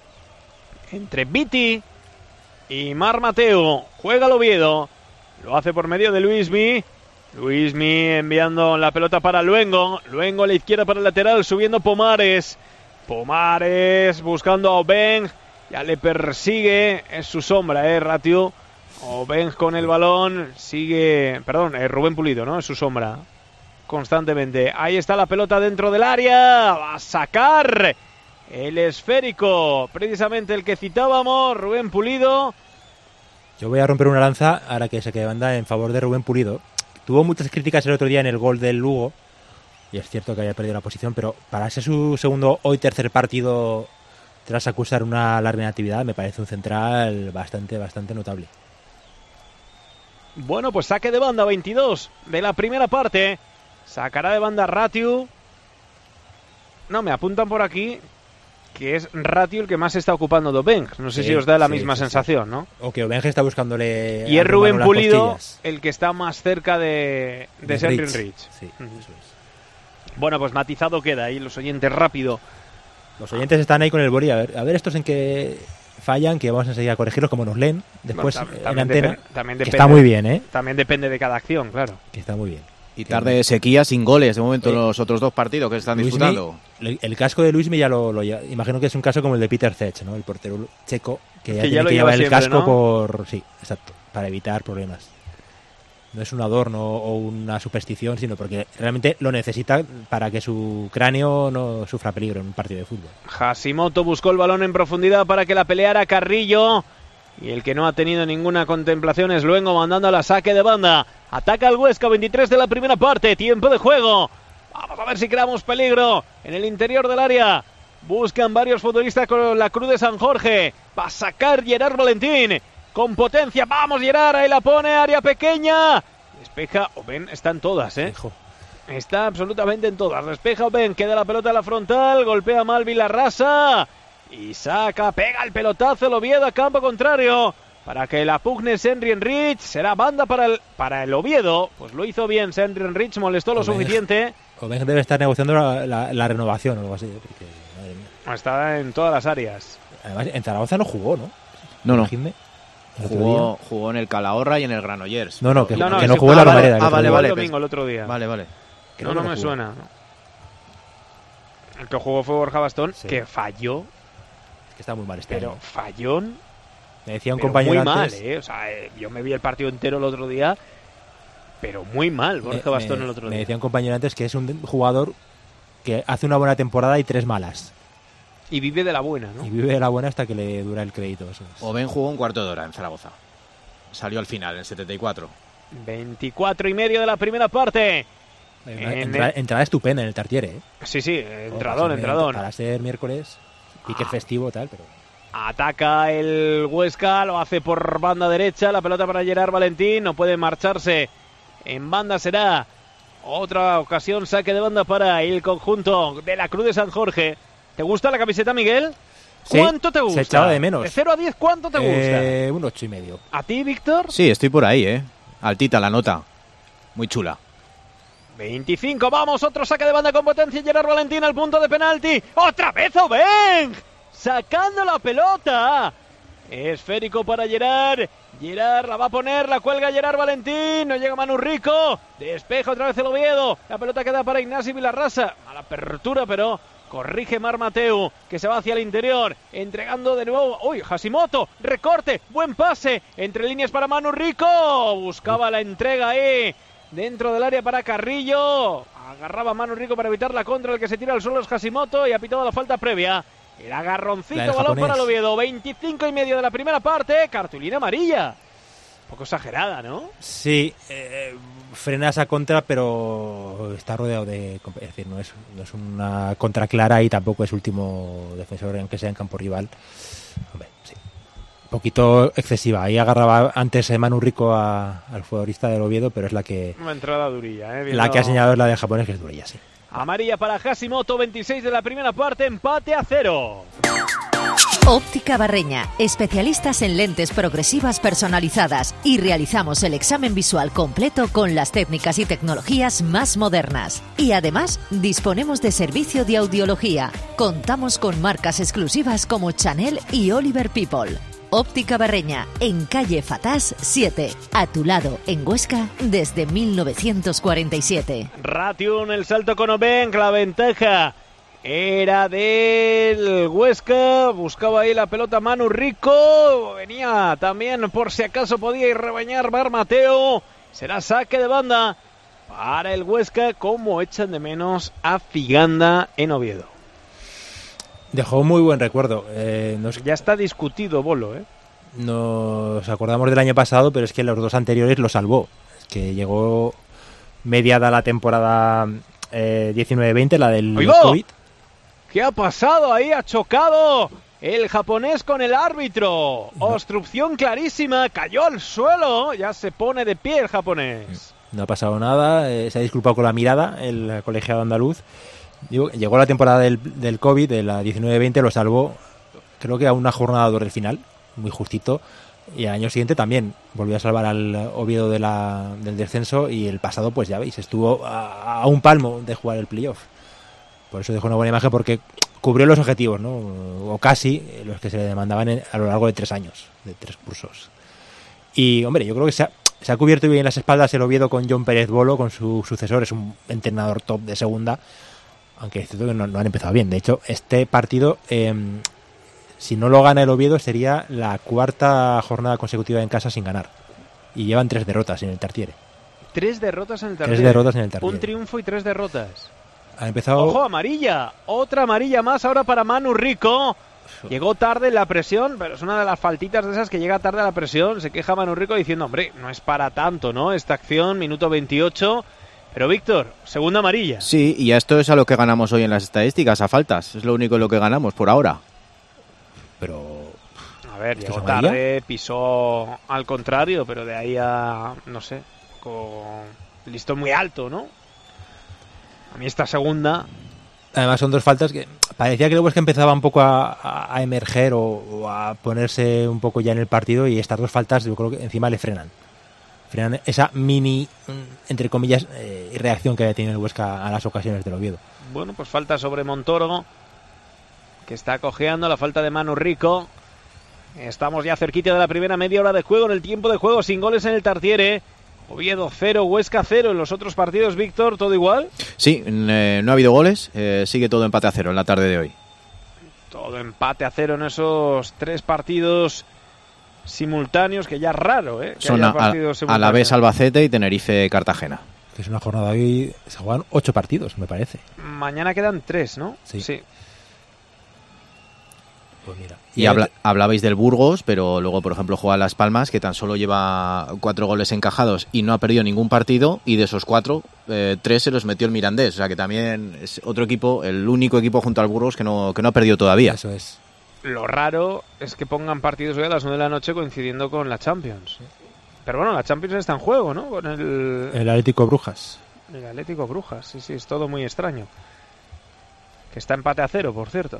S1: entre Viti y Mar Mateu. Juega el Oviedo, lo hace por medio de Luismi. Luismi enviando la pelota para Luengo. Luengo a la izquierda para el lateral, subiendo Pomares. Pomares buscando a Obeng. Ya le persigue. Es su sombra, eh, Ratiu. Obeng con el balón. Sigue. Perdón, es Rubén Pulido, ¿no? Es su sombra. Constantemente. Ahí está la pelota dentro del área. Va a sacar el esférico. Precisamente el que citábamos, Rubén Pulido.
S2: Yo voy a romper una lanza ahora que se quede banda en favor de Rubén Pulido. Tuvo muchas críticas el otro día en el gol del Lugo, y es cierto que había perdido la posición, pero para ser su segundo, hoy tercer partido tras acusar una larga inactividad, me parece un central bastante, bastante notable.
S1: Bueno, pues saque de banda, veintidós de la primera parte. Sacará de banda Ratiu. No, me apuntan por aquí que es Ratiu el que más está ocupando de Obeng. No sé
S2: sí,
S1: si os da la
S2: sí,
S1: misma
S2: sí,
S1: sensación,
S2: sí.
S1: ¿no?
S2: O que Obeng está buscándole...
S1: Y es Rubén Pulido el que está más cerca de, de, de Sandrin Rich.
S2: Sí, uh-huh. Eso es.
S1: Bueno, pues matizado queda ahí los oyentes rápido.
S2: Los oyentes están ahí con el boli. A ver, a ver estos en que fallan, que vamos enseguida a corregirlos como nos leen después bueno, tam- en antena.
S1: Depende, también
S2: que
S1: depende,
S2: está muy bien, ¿eh?
S1: También depende de cada acción, claro.
S2: Que está muy bien.
S5: Y tarde de sequía sin goles de momento en
S2: Oye,
S5: los otros dos partidos que se están
S2: Luismi,
S5: disputando.
S2: El, el casco de Luismi ya lo, lo imagino que es un caso como el de Peter Cech, ¿no? El portero checo que ya
S1: que
S2: tiene
S1: ya
S2: que
S1: lleva
S2: llevar el
S1: siempre,
S2: casco
S1: ¿no?
S2: por sí, exacto, para evitar problemas. No es un adorno o una superstición, sino porque realmente lo necesita para que su cráneo no sufra peligro en un partido de fútbol.
S1: Hashimoto buscó el balón en profundidad para que la peleara Carrillo. Y el que no ha tenido ninguna contemplación es Luengo mandando a la saque de banda. Ataca el Huesca, veintitrés de la primera parte. Tiempo de juego. Vamos a ver si creamos peligro en el interior del área. Buscan varios futbolistas con la Cruz de San Jorge. Va a sacar Gerard Valentín. Con potencia. Vamos Gerard. Ahí la pone. Área pequeña. Despeja. Oben está en todas, ¿eh?
S2: Hijo.
S1: Está absolutamente en todas. Despeja Oben. Queda la pelota a la frontal. Golpea mal Vilarrasa. Y saca, pega el pelotazo el Oviedo a campo contrario para que la pugne Sandrin Rich. Será banda para el, para el Oviedo. Pues lo hizo bien Sandrin Rich, molestó lo
S2: Obeng,
S1: suficiente.
S2: Obeng debe estar negociando la, la, la renovación o algo así. Porque, madre mía.
S1: Está en todas las áreas.
S2: Además, en Zaragoza no jugó, ¿no?
S5: No, no.
S2: Imagínate,
S5: Jugó, jugó en el Calahorra y en el Granollers.
S2: No, no, que
S1: no, no,
S2: que no
S1: ese
S2: jugó
S1: fue-
S2: en la
S1: ah,
S2: Romareda.
S5: ah,
S2: que
S5: vale,
S2: jugó.
S5: vale.
S1: El domingo, el otro día.
S5: Vale, vale.
S1: No,
S2: Creo
S1: no
S2: que
S1: me
S2: jugó.
S1: suena. El que jugó fue Borja Bastón,
S2: Sí.
S1: que falló,
S2: Que está muy mal este
S1: pero
S2: año.
S1: fallón.
S2: Me decía un
S1: Pero
S2: compañero
S1: muy
S2: antes,
S1: mal, ¿eh? O sea, eh, yo me vi el partido entero el otro día, pero muy mal Borja
S2: me-
S1: Bastón
S2: me-
S1: el otro
S2: me
S1: día.
S2: decía un compañero antes que es un jugador que hace una buena temporada y tres malas.
S1: Y vive de la buena, ¿no?
S2: Y vive de la buena hasta que le dura el crédito. Eso es.
S5: Oben jugó un cuarto de hora en Zaragoza. Salió al final, en el setenta y cuatro.
S1: veinticuatro y medio de la primera parte.
S2: Una
S1: En
S2: entrada,
S1: el-
S2: entrada estupenda en el Tartiere, ¿eh?
S1: Sí, sí,
S2: Para
S1: entradón,
S2: ser-
S1: entradón.
S2: Para ser miércoles, pique
S1: Ah.
S2: festivo tal, pero...
S1: Ataca el Huesca, lo hace por banda derecha, la pelota para Gerard Valentín, no puede marcharse. En banda será otra ocasión, saque de banda para el conjunto de la Cruz de San Jorge. ¿Te gusta la camiseta, Miguel?
S2: Sí,
S1: ¿Cuánto te gusta?
S2: se echaba de menos.
S1: De cero a diez, ¿cuánto te
S2: Eh, un ocho y medio.
S1: gusta? ¿A ti, Víctor?
S5: Sí, estoy por ahí, ¿eh? Altita la nota. Muy chula.
S1: veinticinco, vamos, otro saque de banda con potencia. Gerard Valentín al punto de penalti. ¡Otra vez Aubin! Sacando la pelota. Esférico para Gerard. Gerard la va a poner, la cuelga Gerard Valentín. No llega Manu Rico. Despeja otra vez el Oviedo. La pelota queda para Ignasi Vilarrasa. A la apertura, pero corrige Mar Mateu, que se va hacia el interior. Entregando de nuevo. ¡Uy! Hashimoto. Recorte. Buen pase. Entre líneas para Manu Rico. Buscaba la entrega ahí. Dentro del área para Carrillo. Agarraba Manu Rico para evitar la contra. El que se tira al suelo es Hashimoto y ha pitado la falta previa. El agarroncito, balón japonés para el Oviedo. veinticinco y medio de la primera parte. Cartulina amarilla. Un poco exagerada, ¿no?
S2: Sí, eh, frena esa contra, pero está rodeado de... Es decir, no es, no es una contra clara y tampoco es último defensor, aunque sea en campo rival. Hombre, sí. Un poquito excesiva. Ahí agarraba antes Manu Rico a, al futbolista del Oviedo, pero es la que...
S1: Una entrada durilla, ¿eh? Viendo...
S2: La que ha señalado es la del japonés, que es durilla, sí.
S1: Amarilla para Hashimoto, veintiséis de la primera parte, empate a cero.
S11: Óptica Barreña, especialistas en lentes progresivas personalizadas y realizamos el examen visual completo con las técnicas y tecnologías más modernas. Y además, disponemos de servicio de audiología. Contamos con marcas exclusivas como Chanel y Oliver People. Óptica Barreña, en calle Fatás siete, a tu lado, en Huesca, desde mil novecientos cuarenta y siete.
S1: Ratiun, el salto con Obenk, la ventaja era del Huesca, buscaba ahí la pelota Manu Rico, venía también por si acaso podía ir rebañar Mar Mateo, será saque de banda para el Huesca, como echan de menos a Ciganda en Oviedo.
S2: Dejó muy buen recuerdo. Eh, nos...
S1: Ya está discutido Bolo, ¿eh?
S2: Nos acordamos del año pasado, pero es que los dos anteriores lo salvó. Es que llegó mediada la temporada eh, diecinueve veinte, la del
S1: ¡Oigo!
S2: COVID.
S1: ¿Qué ha pasado ahí? Ha chocado el japonés con el árbitro. No. Obstrucción clarísima, cayó al suelo. Ya se pone de pie el japonés.
S2: No ha pasado nada, eh, se ha disculpado con la mirada el colegiado andaluz. Digo, llegó la temporada del, del COVID, de la diecinueve veinte, lo salvó, creo que a una jornada del final, muy justito, y al año siguiente también volvió a salvar al Oviedo de la, del descenso, y el pasado, pues ya veis, estuvo a, a un palmo de jugar el playoff. Por eso dejó una buena imagen, porque cubrió los objetivos, ¿no? O casi los que se le demandaban en, a lo largo de tres años, de tres cursos. Y, hombre, yo creo que se ha, se ha cubierto bien las espaldas el Oviedo con John Pérez Bolo, con su sucesor, es un entrenador top de segunda. Aunque es cierto que no, no han empezado bien. De hecho, este partido, eh, si no lo gana el Oviedo, sería la cuarta jornada consecutiva en casa sin ganar. Y llevan tres derrotas en el Tartiere.
S1: Tres derrotas en el Tartiere.
S2: Tres derrotas en el Tartiere.
S1: Un triunfo y tres derrotas.
S2: Ha empezado...
S1: ¡Ojo, amarilla! Otra amarilla más ahora para Manu Rico. Llegó tarde en la presión, pero es una de las faltitas de esas que llega tarde a la presión. Se queja Manu Rico diciendo, hombre, no es para tanto, ¿no? Esta acción, minuto veintiocho... Pero Víctor, segunda amarilla.
S5: Sí, y esto es a lo que ganamos hoy en las estadísticas, a faltas. Es lo único en lo que ganamos por ahora.
S2: Pero...
S1: A ver, llegó tarde, pisó al contrario, pero de ahí a... no sé, con listón muy alto, ¿no? A mí esta segunda...
S2: Además son dos faltas que parecía que luego es que empezaba un poco a, a emerger o, o a ponerse un poco ya en el partido, y estas dos faltas yo creo que encima le frenan. Frenan esa mini, entre comillas, eh, reacción que tiene el Huesca a las ocasiones del Oviedo.
S1: Bueno, pues falta sobre Montoro, que está cojeando, la falta de Manu Rico. Estamos ya cerquita de la primera media hora de juego, en el tiempo de juego, sin goles en el Tartiere. Oviedo cero, Huesca cero. En los otros partidos, Víctor, ¿todo igual?
S5: Sí, eh, no ha habido goles, eh, sigue todo empate a cero en la tarde de hoy.
S1: Todo empate a cero en esos tres partidos simultáneos, que ya es raro, ¿eh? Que
S5: son a, a la vez Albacete y Tenerife Cartagena.
S2: Que es una jornada hoy, se juegan ocho partidos, me parece.
S1: Mañana quedan tres, ¿no?
S2: Sí.
S1: sí.
S2: Pues mira.
S5: Y, y habla, hablabais del Burgos, pero luego, por ejemplo, juega Las Palmas, que tan solo lleva cuatro goles encajados y no ha perdido ningún partido, y de esos cuatro, eh, tres se los metió el Mirandés. O sea que también es otro equipo, el único equipo junto al Burgos que no, que no ha perdido todavía.
S2: Eso es.
S1: Lo raro es que pongan partidos hoy a las nueve de la noche coincidiendo con la Champions. Pero bueno, la Champions está en juego, ¿no? Con el...
S2: El Atlético Brujas.
S1: El Atlético Brujas, sí, sí, es todo muy extraño. Que está empate a cero, por cierto.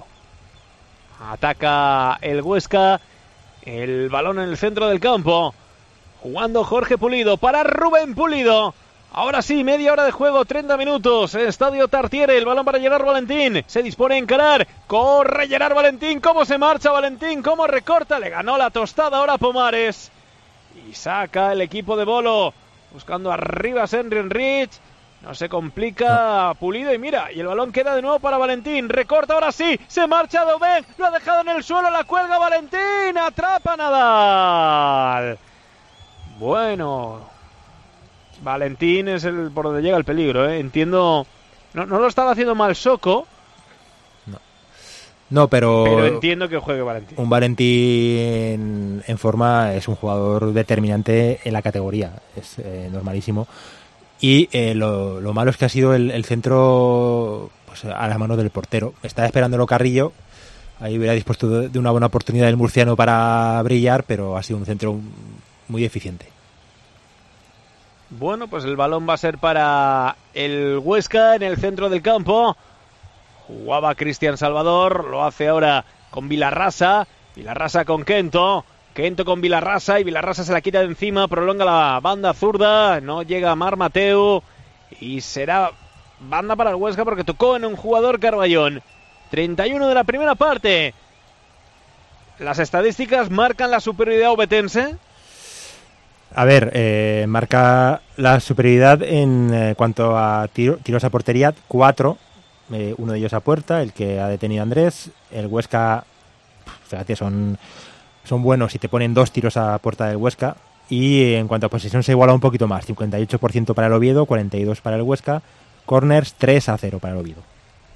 S1: Ataca el Huesca. El balón en el centro del campo. Jugando Jorge Pulido para Rubén Pulido. Ahora sí, media hora de juego, treinta minutos. Estadio Tartiere, el balón para Gerard Valentín. Se dispone a encarar. Corre Gerard Valentín. ¿Cómo se marcha Valentín? ¿Cómo recorta? Le ganó la tostada ahora Pomares. Y saca el equipo de Bolo. Buscando arriba a Henry Enrich. No se complica. Pulido y mira. Y el balón queda de nuevo para Valentín. Recorta ahora sí. Se marcha Daubén. Lo ha dejado en el suelo. La cuelga Valentín. Atrapa Nadal. Bueno. Valentín es el por donde llega el peligro, ¿eh? Entiendo. No, no lo estaba haciendo mal Soko.
S2: No. No, pero.
S1: Pero entiendo que juegue Valentín.
S2: Un Valentín en forma es un jugador determinante en la categoría. Es eh, normalísimo. Y eh, lo, lo malo es que ha sido el, el centro pues, a las manos del portero. Estaba esperándolo Carrillo. Ahí hubiera dispuesto de, de una buena oportunidad el murciano para brillar, pero ha sido un centro muy eficiente.
S1: Bueno, pues el balón va a ser para el Huesca en el centro del campo. Jugaba Cristian Salvador, lo hace ahora con Vilarrasa. Vilarrasa con Kento. Kento con Vilarrasa y Vilarrasa se la quita de encima, prolonga la banda zurda. No llega Mar Mateu y será banda para el Huesca porque tocó en un jugador Carballón. treinta y uno de la primera parte. Las estadísticas marcan la superioridad obetense.
S2: A ver, eh, marca la superioridad en eh, cuanto a tiro, tiros a portería, cuatro, eh, uno de ellos a puerta, el que ha detenido Andrés. El Huesca, fíjate, son, son buenos si te ponen dos tiros a puerta del Huesca. Y en cuanto a posesión se iguala un poquito más, cincuenta y ocho por ciento para el Oviedo, cuarenta y dos por ciento para el Huesca. Corners, tres a cero para el Oviedo.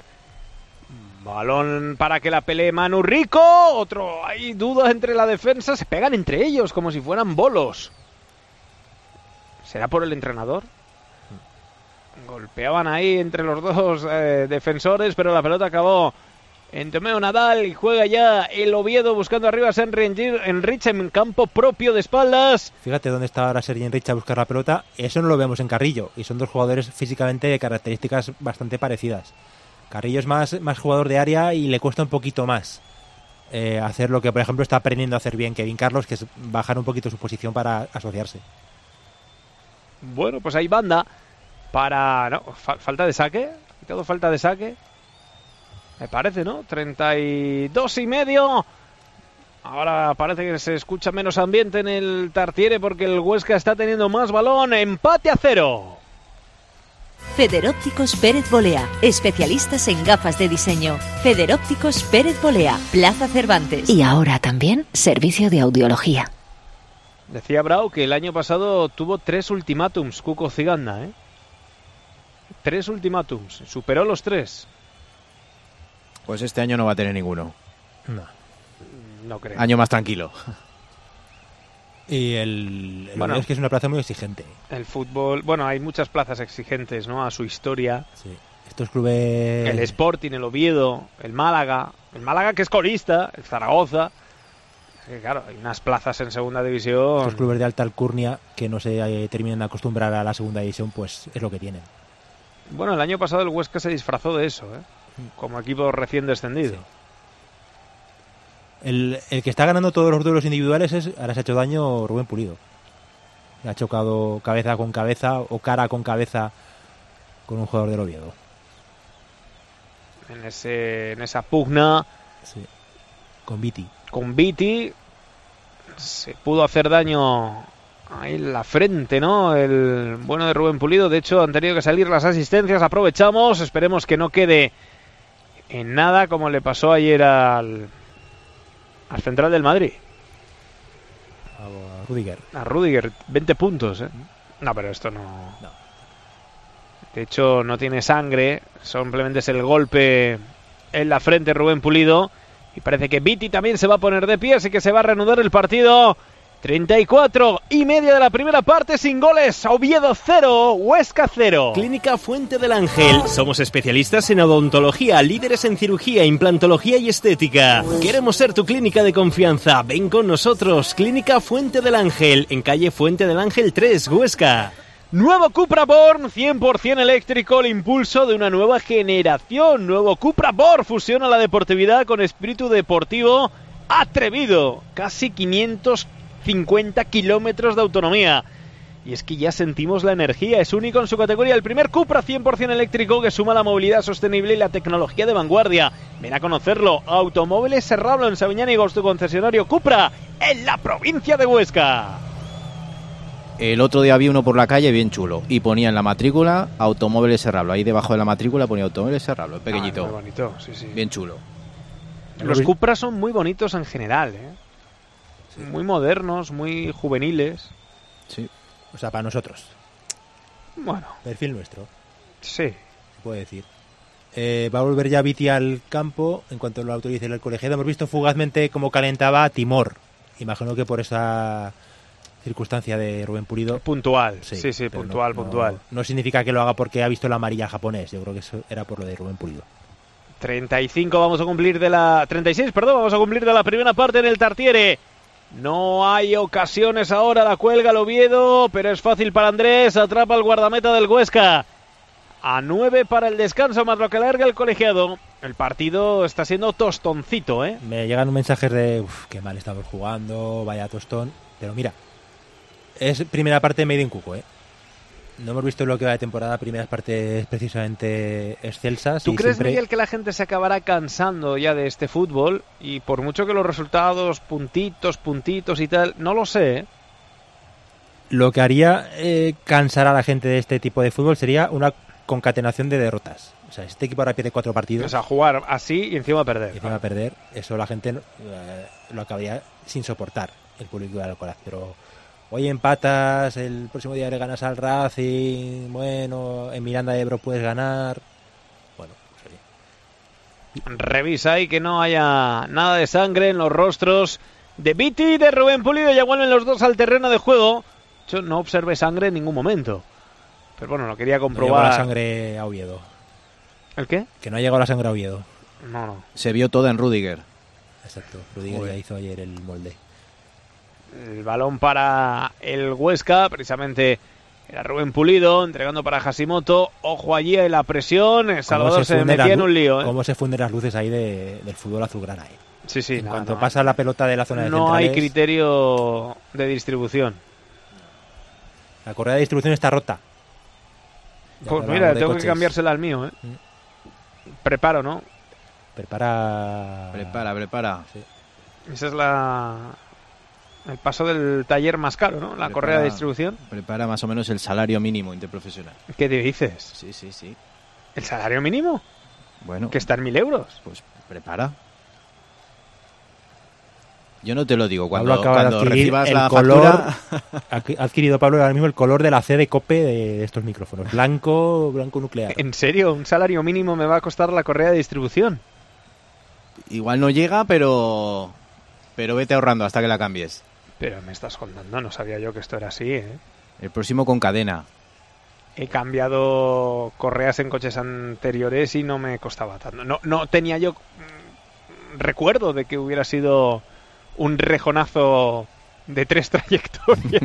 S1: Balón para que la pelee Manu Rico. Otro, hay dudas entre la defensa, se pegan entre ellos como si fueran bolos. ¿Será por el entrenador? Golpeaban ahí entre los dos eh, defensores, pero la pelota acabó en Tomeo Nadal y juega ya el Oviedo buscando arriba a Sergi Enrich en campo propio de espaldas.
S2: Fíjate dónde está ahora Sergi Enrich a buscar la pelota. Eso no lo vemos en Carrillo y son dos jugadores físicamente de características bastante parecidas. Carrillo es más, más jugador de área y le cuesta un poquito más eh, hacer lo que, por ejemplo, está aprendiendo a hacer bien Kevin Carlos, que es bajar un poquito su posición para asociarse.
S1: Bueno, pues hay banda para... No, fa- falta de saque. Todo falta de saque. Me parece, ¿no? treinta y dos y medio. Ahora parece que se escucha menos ambiente en el Tartiere porque el Huesca está teniendo más balón. Empate a cero.
S11: Federópticos Pérez Bolea, especialistas en gafas de diseño. Federópticos Pérez Bolea, Plaza Cervantes.
S7: Y ahora también servicio de audiología.
S1: Decía Brau que el año pasado tuvo tres ultimátums Cuco Ciganda, ¿eh? Tres ultimátums, superó los tres.
S5: Pues este año no va a tener ninguno.
S2: No.
S1: No creo.
S5: Año más tranquilo.
S2: Y el, el
S1: bueno,
S2: es que es una plaza muy exigente.
S1: El fútbol, bueno, hay muchas plazas exigentes, ¿no? A su historia.
S2: Sí. Estos clubes...
S1: El Sporting, el Oviedo, el Málaga. El Málaga que es colista, el Zaragoza. Sí, claro, hay unas plazas en segunda división.
S2: Estos clubes de alta alcurnia que no se eh, terminan de acostumbrar a la segunda división, pues es lo que tienen.
S1: Bueno, el año pasado el Huesca se disfrazó de eso, ¿eh? Como equipo recién descendido.
S2: Sí. El, el que está ganando todos los duelos individuales es, ahora se ha hecho daño Rubén Pulido. Ha chocado cabeza con cabeza o cara con cabeza con un jugador del Oviedo.
S1: En, ese, en esa pugna.
S2: Sí. Con Viti.
S1: Con Viti se pudo hacer daño ahí en la frente, ¿no? El bueno de Rubén Pulido. De hecho, han tenido que salir las asistencias. Aprovechamos. Esperemos que no quede en nada como le pasó ayer al, al central del Madrid.
S2: A Rudiger.
S1: A Rudiger, veinte puntos, ¿eh? No, pero esto no... no. De hecho, no tiene sangre. Simplemente es el golpe en la frente Rubén Pulido. Y parece que Viti también se va a poner de pie, así que se va a reanudar el partido. treinta y cuatro y media de la primera parte sin goles. Oviedo cero, Huesca cero.
S9: Clínica Fuente del Ángel. Somos especialistas en odontología, líderes en cirugía, implantología y estética. Queremos ser tu clínica de confianza. Ven con nosotros. Clínica Fuente del Ángel, en calle Fuente del Ángel tres, Huesca.
S1: Nuevo Cupra Born, cien por ciento eléctrico, el impulso de una nueva generación. Nuevo Cupra Born fusiona la deportividad con espíritu deportivo atrevido. Casi quinientos cincuenta kilómetros de autonomía. Y es que ya sentimos la energía, es único en su categoría, el primer Cupra cien por ciento eléctrico que suma la movilidad sostenible y la tecnología de vanguardia. Ven a conocerlo, Automóviles Serrablo en Sabiñánigo, tu concesionario Cupra en la provincia de Huesca.
S5: El otro día vi uno por la calle bien chulo y ponía en la matrícula Automóviles Serrablo. Ahí debajo de la matrícula ponía Automóviles Serrablo, pequeñito.
S1: Ah, muy bonito, sí, sí.
S5: Bien chulo.
S1: Los Cupras son muy bonitos en general, ¿eh? Sí. Muy modernos, muy juveniles.
S2: Sí. O sea, para nosotros.
S1: Bueno.
S2: Perfil nuestro.
S1: Sí.
S2: Se puede decir. Eh, va a volver ya Viti al campo en cuanto lo autorice el colegiado. Hemos visto fugazmente cómo calentaba Timor. Imagino que por esa circunstancia de Rubén Pulido.
S1: Puntual. Sí, sí, sí puntual,
S2: no,
S1: puntual.
S2: No, no significa que lo haga porque ha visto la amarilla japonés. Yo creo que eso era por lo de Rubén Pulido.
S1: treinta y cinco vamos a cumplir de la... treinta y seis, perdón, vamos a cumplir de la primera parte en el Tartiere. No hay ocasiones ahora, la cuelga el Oviedo, pero es fácil para Andrés, atrapa al guardameta del Huesca. A nueve para el descanso, más lo que larga el colegiado. El partido está siendo tostoncito, ¿eh?
S2: Me llegan mensajes de, uff, qué mal estamos jugando, vaya tostón. Pero mira, es primera parte Made in Cuco, ¿eh? No hemos visto lo que va de temporada, primeras partes precisamente excelsas.
S1: ¿Tú
S2: y
S1: crees,
S2: siempre...
S1: Miguel, que la gente se acabará cansando ya de este fútbol? Y por mucho que los resultados, puntitos, puntitos y tal, no lo sé, ¿eh?
S2: Lo que haría eh, cansar a la gente de este tipo de fútbol sería una concatenación de derrotas. O sea, este equipo ahora pierde cuatro partidos.
S1: O sea, jugar así y encima perder.
S2: Y encima perder, eso la gente eh, lo acabaría sin soportar, el público de Alcoraz, pero... Hoy empatas, el próximo día le ganas al Racing, bueno, en Miranda de Ebro puedes ganar. Bueno, pues oye.
S1: Revisa ahí que no haya nada de sangre en los rostros de Viti y de Rubén Pulido. Ya vuelven los dos al terreno de juego. Yo no observé sangre en ningún momento. Pero bueno, lo quería comprobar.
S2: No llegó la sangre a Oviedo.
S1: ¿El qué?
S2: Que no ha llegado la sangre a Oviedo.
S1: No, no.
S5: Se vio toda en Rudiger.
S2: Exacto, Rudiger ya hizo ayer el molde.
S1: El balón para el Huesca, precisamente era Rubén Pulido, entregando para Hashimoto. Ojo allí en la presión, El Salvador se, se metía en un lío. ¿eh?
S2: Cómo se funden las luces ahí de, del fútbol azulgrana. ¿eh?
S1: Sí, sí.
S2: En
S1: no,
S2: cuanto
S1: no,
S2: pasa la pelota de la zona de
S1: no
S2: centrales...
S1: hay criterio de distribución.
S2: La correa de distribución está rota.
S1: Ya pues mira, tengo coches. que cambiársela al mío. ¿eh? Mm. Preparo, ¿no?
S2: Prepara...
S5: Prepara, prepara.
S2: Sí.
S1: Esa es la... El paso del taller más caro, ¿no? La prepara, correa de distribución.
S5: Prepara más o menos el salario mínimo interprofesional.
S1: ¿Qué te dices?
S5: Sí, sí, sí.
S1: ¿El salario mínimo?
S5: Bueno.
S1: Que está en mil euros.
S5: Pues prepara. Yo no te lo digo. Cuando, cuando recibas
S2: el
S5: la
S2: color,
S5: factura...
S2: Ha adquirido Pablo ahora mismo el color de la C de Cope de estos micrófonos. Blanco, blanco nuclear.
S1: ¿En serio? ¿Un salario mínimo me va a costar la correa de distribución?
S5: Igual no llega, pero... Pero vete ahorrando hasta que la cambies.
S1: Pero me estás contando, no sabía yo que esto era así, ¿eh?
S5: El próximo con cadena.
S1: He cambiado correas en coches anteriores y no me costaba tanto. No, no tenía yo recuerdo de que hubiera sido un rejonazo de tres trayectorias.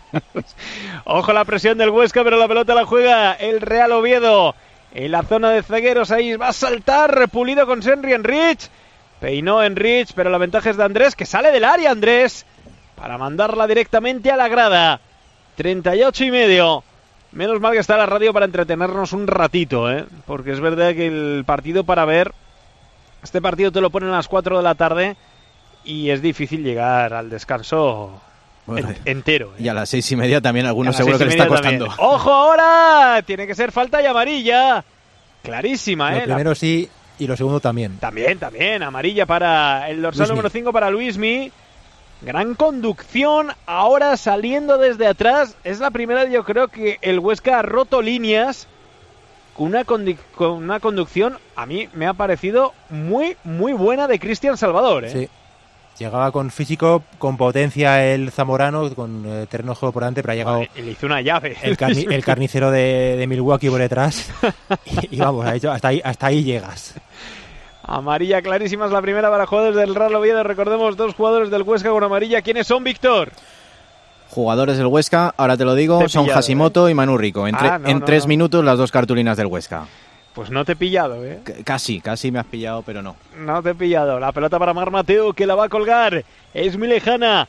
S1: Ojo la presión del Huesca, pero la pelota la juega el Real Oviedo. En la zona de zagueros ahí va a saltar Pulido con Henry Enrich. Peinó Enrich, pero la ventaja es de Andrés, que sale del área Andrés, para mandarla directamente a la grada. treinta y ocho y medio. Menos mal que está la radio para entretenernos un ratito, ¿eh? Porque es verdad que el partido para ver... Este partido te lo ponen a las cuatro de la tarde y es difícil llegar al descanso bueno, en, entero. ¿eh?
S5: Y a las seis y media también algunos seguro que le está costando.
S1: También. ¡Ojo ahora! Tiene que ser falta y amarilla. Clarísima,
S2: ¿eh? Lo primero la... sí... Y lo segundo también.
S1: También, también. Amarilla para el dorsal Luismi. Número cinco para Luismi. Gran conducción. Ahora saliendo desde atrás. Es la primera, yo creo que el Huesca ha roto líneas con una, condu- con una conducción, a mí me ha parecido muy, muy buena de Cristian Salvador. ¿eh?
S2: Sí. Llegaba con físico, con potencia el zamorano, con eh, terreno de juego por delante, pero ha llegado...
S1: Vale, le hizo una llave.
S2: El, carni- el carnicero de, de Milwaukee por detrás. y, y vamos, ha hecho, hasta, ahí, hasta ahí llegas.
S1: Amarilla clarísima es la primera para jugadores del Real Oviedo. Recordemos, dos jugadores del Huesca con amarilla. ¿Quiénes son, Víctor?
S5: Jugadores del Huesca, ahora te lo digo, te son pillado, Hashimoto ¿eh? y Manu Rico. En, tre- ah, no, en no, tres no. minutos las dos cartulinas del Huesca.
S1: Pues no te he pillado, ¿eh?
S5: C- casi, casi me has pillado, pero no.
S1: No te he pillado. La pelota para Mar Mateo, que la va a colgar. Es muy lejana.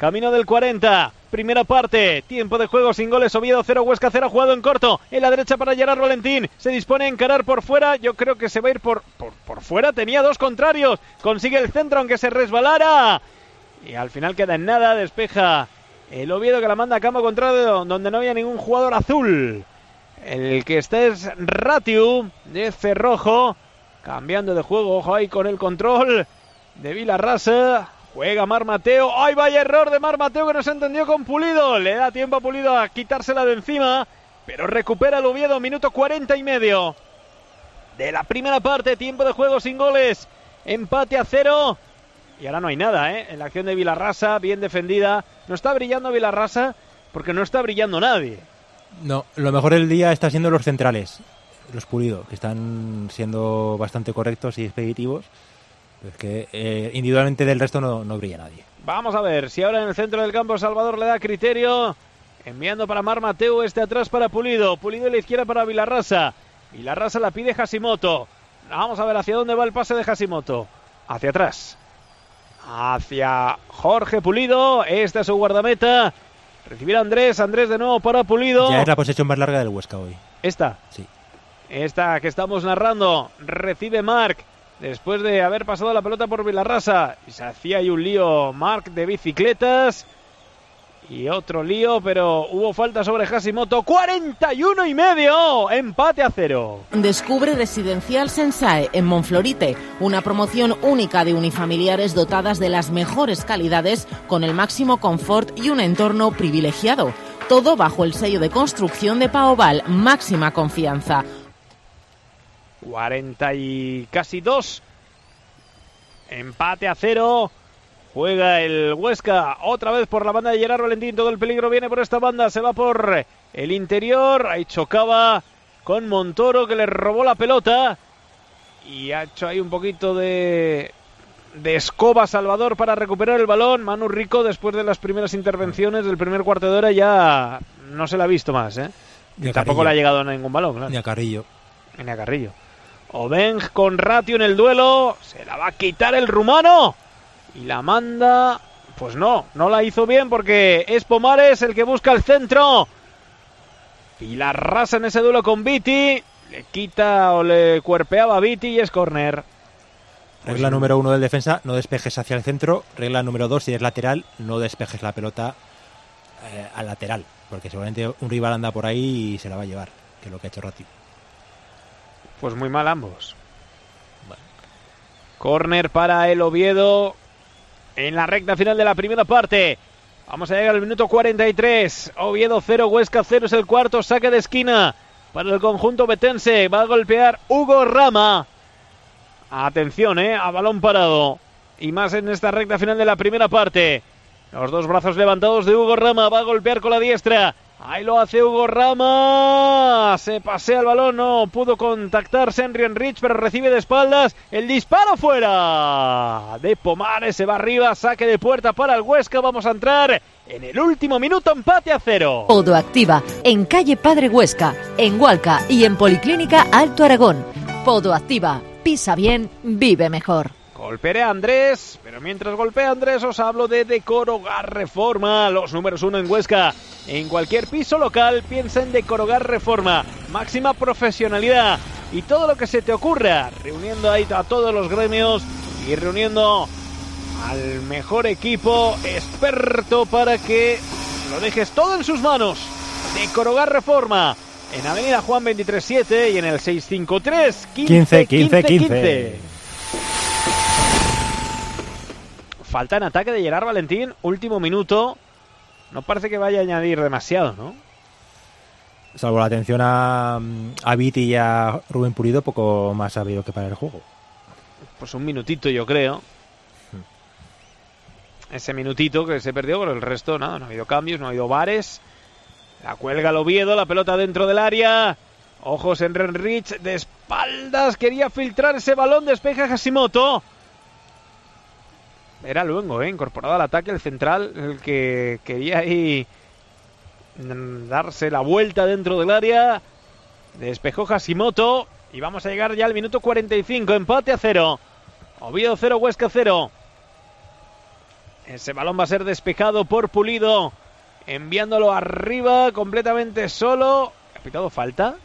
S1: camino del cuarenta. Primera parte, tiempo de juego sin goles, Oviedo cero, Huesca cero, jugado en corto, en la derecha para Gerard Valentín, se dispone a encarar por fuera, yo creo que se va a ir por, por, por fuera, tenía dos contrarios, consigue el centro aunque se resbalara, y al final queda en nada, despeja el Oviedo que la manda a campo contrario, donde no había ningún jugador azul, el que está es Ratiu, de Cerrojo, cambiando de juego, ojo ahí con el control de Vilarrasa. Juega Marc Mateo. ¡Ay, vaya error de Marc Mateo que no se entendió con Pulido! Le da tiempo a Pulido a quitársela de encima, pero recupera el Oviedo, minuto cuarenta y medio de la primera parte, tiempo de juego sin goles, empate a cero. Y ahora no hay nada, ¿eh? En la acción de Vilarrasa, bien defendida. No está brillando Vilarrasa porque no está brillando nadie.
S2: No, lo mejor del día está siendo los centrales, los Pulido, que están siendo bastante correctos y expeditivos. Es que eh, individualmente del resto no, no brilla nadie.
S1: Vamos a ver si ahora en el centro del campo Salvador le da criterio, enviando para Marc Mateu, este atrás para Pulido, Pulido a la izquierda para Vilarrasa, Vilarrasa la pide Hashimoto. Vamos a ver hacia dónde va el pase de Hashimoto, hacia atrás, hacia Jorge Pulido, este es su guardameta, recibir a Andrés, Andrés de nuevo para Pulido.
S2: Ya es la posesión más larga del Huesca hoy.
S1: ¿Esta?
S2: Sí.
S1: Esta que estamos narrando, recibe Marc, después de haber pasado la pelota por Vilarrasa, y se hacía ahí un lío Marc de bicicletas, y otro lío, pero hubo falta sobre Hashimoto, cuarenta y uno y medio, empate a cero.
S12: Descubre Residencial Sensae en Monflorite, una promoción única de unifamiliares dotadas de las mejores calidades, con el máximo confort y un entorno privilegiado. Todo bajo el sello de construcción de Paoval, máxima confianza.
S1: cuarenta y casi dos, empate a cero, juega el Huesca otra vez por la banda de Gerard Valentín, todo el peligro viene por esta banda, se va por el interior, ahí chocaba con Montoro que le robó la pelota y ha hecho ahí un poquito de, de escoba Salvador para recuperar el balón. Manu Rico, después de las primeras intervenciones del primer cuarto de hora, ya no se la ha visto más, ¿eh? Y tampoco le ha llegado a ningún balón, claro.
S2: Ni a Carrillo.
S1: Ni a Carrillo. Obeng con Ratiu en el duelo, se la va a quitar el rumano y la manda, pues no, no la hizo bien porque es Pomares el que busca el centro y la arrasa en ese duelo con Viti, le quita o le cuerpeaba a Viti y es córner.
S2: Regla pues, número uno del defensa, no despejes hacia el centro. Regla número dos, si es lateral, no despejes la pelota eh, al lateral, porque seguramente un rival anda por ahí y se la va a llevar, que es lo que ha hecho Ratiu.
S1: Pues muy mal ambos. Bueno. Córner para el Oviedo en la recta final de la primera parte. Vamos a llegar al minuto cuarenta y tres. Oviedo cero, Huesca cero es el cuarto. Saque de esquina para el conjunto betense. Va a golpear Hugo Rama. Atención, eh, a balón parado. Y más en esta recta final de la primera parte. Los dos brazos levantados de Hugo Rama. Va a golpear con la diestra. Ahí lo hace Hugo Rama, se pasea el balón, no pudo contactar Henry Enrich, pero recibe de espaldas, el disparo fuera de Pomares, se va arriba, saque de puerta para el Huesca, vamos a entrar en el último minuto, empate a cero.
S11: Podoactiva, en calle Padre Huesca, en Hualca y en Policlínica Alto Aragón. Podoactiva, pisa bien, vive mejor.
S1: Golpea Andrés, pero mientras golpea Andrés os hablo de Decorogar Reforma, los números uno en Huesca. En cualquier piso local piensa en Decorogar Reforma, máxima profesionalidad y todo lo que se te ocurra, reuniendo ahí a todos los gremios y reuniendo al mejor equipo experto para que lo dejes todo en sus manos. Decorogar Reforma, en Avenida Juan veintitrés siete y en el seiscientos cincuenta y tres quince quince quince. Falta en ataque de Gerard Valentín, último minuto. No parece que vaya a añadir demasiado, ¿no?
S2: Salvo la atención a, a Viti y a Rubén Pulido, poco más ha habido que para el juego.
S1: Pues un minutito, yo creo. Hmm. Ese minutito que se perdió, pero el resto nada, no ha habido cambios, no ha habido bares. La cuelga el Oviedo, la pelota dentro del área. Ojos en Renrich, de espaldas, quería filtrar ese balón, despeja Hashimoto. Era Luengo, ¿eh? Incorporado al ataque, el central, el que quería ahí darse la vuelta dentro del área. Despejó Hashimoto y vamos a llegar ya al minuto cuarenta y cinco, empate a cero. Oviedo cero, Huesca cero. Ese balón va a ser despejado por Pulido, enviándolo arriba completamente solo. ¿Ha pitado falta?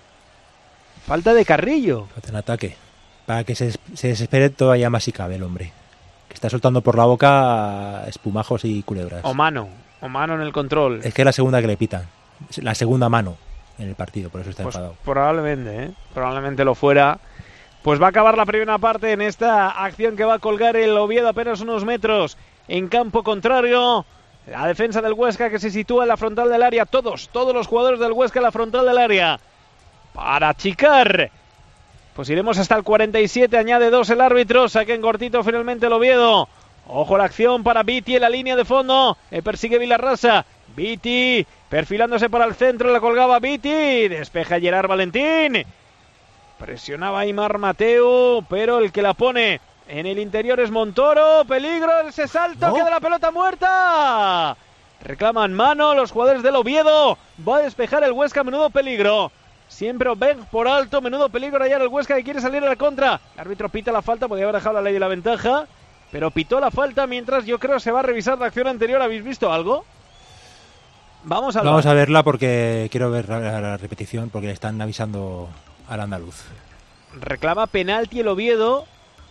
S1: Falta de Carrillo.
S2: Falta en ataque. Para que se, se desespere todavía más si cabe el hombre. Que está soltando por la boca espumajos y culebras.
S1: O mano. O mano en el control.
S2: Es que es la segunda que le pitan. La segunda mano en el partido, por eso está
S1: pues
S2: enfadado.
S1: Probablemente, ¿eh? Probablemente lo fuera. Pues va a acabar la primera parte en esta acción que va a colgar el Oviedo apenas unos metros en campo contrario. La defensa del Huesca que se sitúa en la frontal del área. Todos, todos los jugadores del Huesca en la frontal del área. Para achicar. Pues iremos hasta el cuarenta y siete. Añade dos el árbitro. Saque en cortito finalmente el Oviedo. Ojo la acción para Viti en la línea de fondo. Le persigue Vilarrasa. Viti perfilándose para el centro. La colgaba Viti. Despeja Gerard Valentín. Presionaba Aimar Mateu. Pero el que la pone en el interior es Montoro. Peligro, ese salto, ¿no? Queda la pelota muerta. Reclaman mano los jugadores del Oviedo. Va a despejar el Huesca, menudo peligro. Siempre Obeng por alto, menudo peligro allá el Huesca que quiere salir a la contra. El árbitro pita la falta, podía haber dejado la ley de la ventaja, pero pitó la falta mientras yo creo se va a revisar la acción anterior. ¿Habéis visto algo? Vamos a,
S2: Vamos a verla porque quiero ver la, la repetición porque le están avisando al andaluz.
S1: Reclama penalti el Oviedo.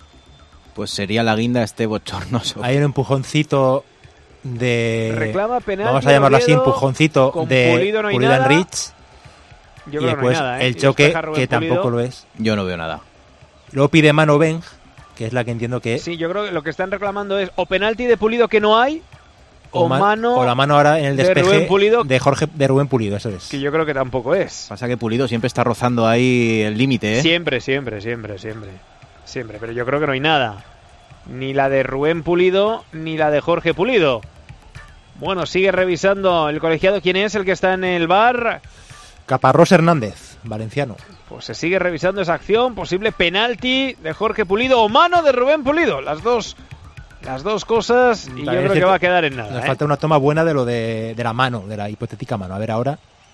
S5: Pues sería la guinda este bochornoso.
S2: Hay un empujoncito de...
S1: Reclama penalti.
S2: Vamos a llamarlo así,
S1: Oviedo,
S2: empujoncito de
S1: Pulido, no hay
S2: Pulido
S1: nada.
S2: en Rich.
S1: Yo
S2: y
S1: creo
S2: después
S1: que no hay nada, ¿eh?
S2: el choque, que
S1: Pulido.
S2: tampoco lo es.
S5: Yo no veo nada.
S2: Luego pide mano Beng, que es la que entiendo que...
S1: Sí, yo creo que lo que están reclamando es o penalti de Pulido que no hay, o, o mano...
S2: O la mano ahora en el despeje
S1: de Rubén Pulido,
S2: de Jorge de Rubén Pulido, eso es.
S1: Que yo creo que tampoco es.
S5: Pasa que Pulido siempre está rozando ahí el límite, ¿eh?
S1: Siempre, siempre, siempre, siempre. Siempre, pero yo creo que no hay nada. Ni la de Rubén Pulido, ni la de Jorge Pulido. Bueno, sigue revisando el colegiado. ¿Quién es el que está en el bar?
S2: Caparrós Hernández, valenciano.
S1: Pues se sigue revisando esa acción. Posible penalti de Jorge Pulido o mano de Rubén Pulido. Las dos, las dos cosas. Y yo creo que va a quedar en nada.
S2: Nos
S1: ¿eh?
S2: falta una toma buena de lo de, de la mano, de la hipotética mano. A ver ahora.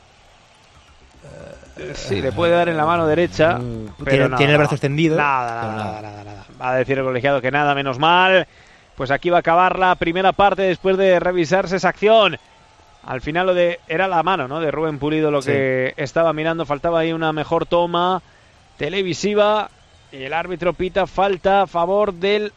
S1: Sí, le puede dar en la mano derecha.
S2: Uh,
S1: pero
S2: tiene,
S1: nada,
S2: tiene el brazo extendido.
S1: Nada, nada, nada, nada, nada. Va a decir el colegiado que nada, menos mal. Pues aquí va a acabar la primera parte después de revisarse esa acción. Al final lo de era la mano, ¿no? De Rubén Pulido lo sí. que estaba mirando. Faltaba ahí una mejor toma televisiva. Y el árbitro pita falta a favor del...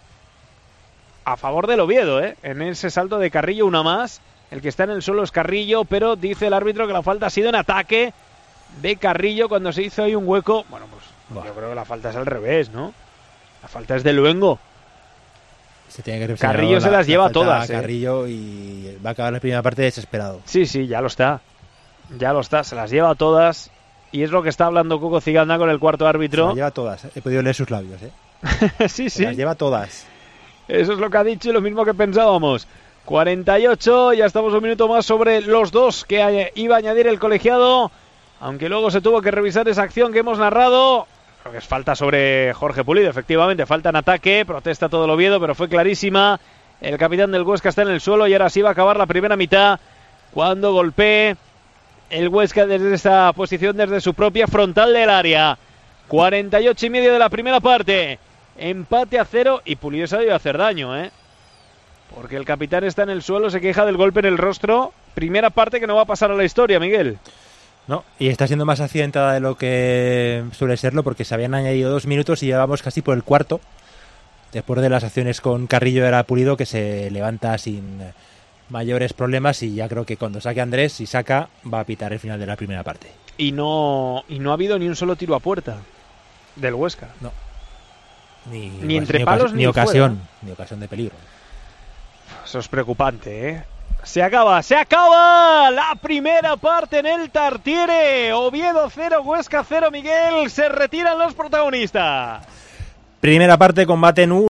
S1: A favor del Oviedo, ¿eh? En ese salto de Carrillo, una más. El que está en el suelo es Carrillo, pero dice el árbitro que la falta ha sido en ataque de Carrillo cuando se hizo ahí un hueco. Bueno, pues bueno. Yo creo que la falta es al revés, ¿no? La falta es de Luengo.
S2: Se tiene que
S1: Carrillo se las
S2: la,
S1: lleva
S2: la
S1: todas.
S2: A Carrillo eh. y va a acabar la primera parte desesperado.
S1: Sí, sí, ya lo está. Ya lo está, se las lleva todas. Y es lo que está hablando Coco Ciganda con el cuarto árbitro.
S2: Se las lleva todas. He podido leer sus labios, ¿eh?
S1: sí, sí.
S2: Se las lleva todas.
S1: Eso es lo que ha dicho y lo mismo que pensábamos. cuarenta y ocho, ya estamos un minuto más sobre los dos que iba a añadir el colegiado. Aunque luego se tuvo que revisar esa acción que hemos narrado. Creo que es falta sobre Jorge Pulido, efectivamente. Falta en ataque, protesta todo el Oviedo, pero fue clarísima. El capitán del Huesca está en el suelo y ahora sí va a acabar la primera mitad. Cuando golpee el Huesca desde esta posición, desde su propia frontal del área. cuarenta y ocho y medio de la primera parte. Empate a cero y Pulido se ha ido a hacer daño, ¿eh? Porque el capitán está en el suelo, se queja del golpe en el rostro. Primera parte que no va a pasar a la historia, Miguel.
S2: No, y está siendo más accidentada de lo que suele serlo porque se habían añadido dos minutos y llevamos casi por el cuarto. Después de las acciones con Carrillo era Pulido que se levanta sin mayores problemas y ya creo que cuando saque Andrés, si saca, va a pitar el final de la primera parte.
S1: Y no, y no ha habido ni un solo tiro a puerta del Huesca.
S2: No. Ni,
S1: ni entre
S2: ni
S1: palos
S2: ni
S1: ni
S2: ocasión,
S1: fuera.
S2: ni ocasión de peligro.
S1: Eso es preocupante, ¿eh? Se acaba, se acaba la primera parte en el Tartiere. Oviedo cero, Huesca cero, Miguel. Se retiran los protagonistas.
S2: Primera parte, combate en U.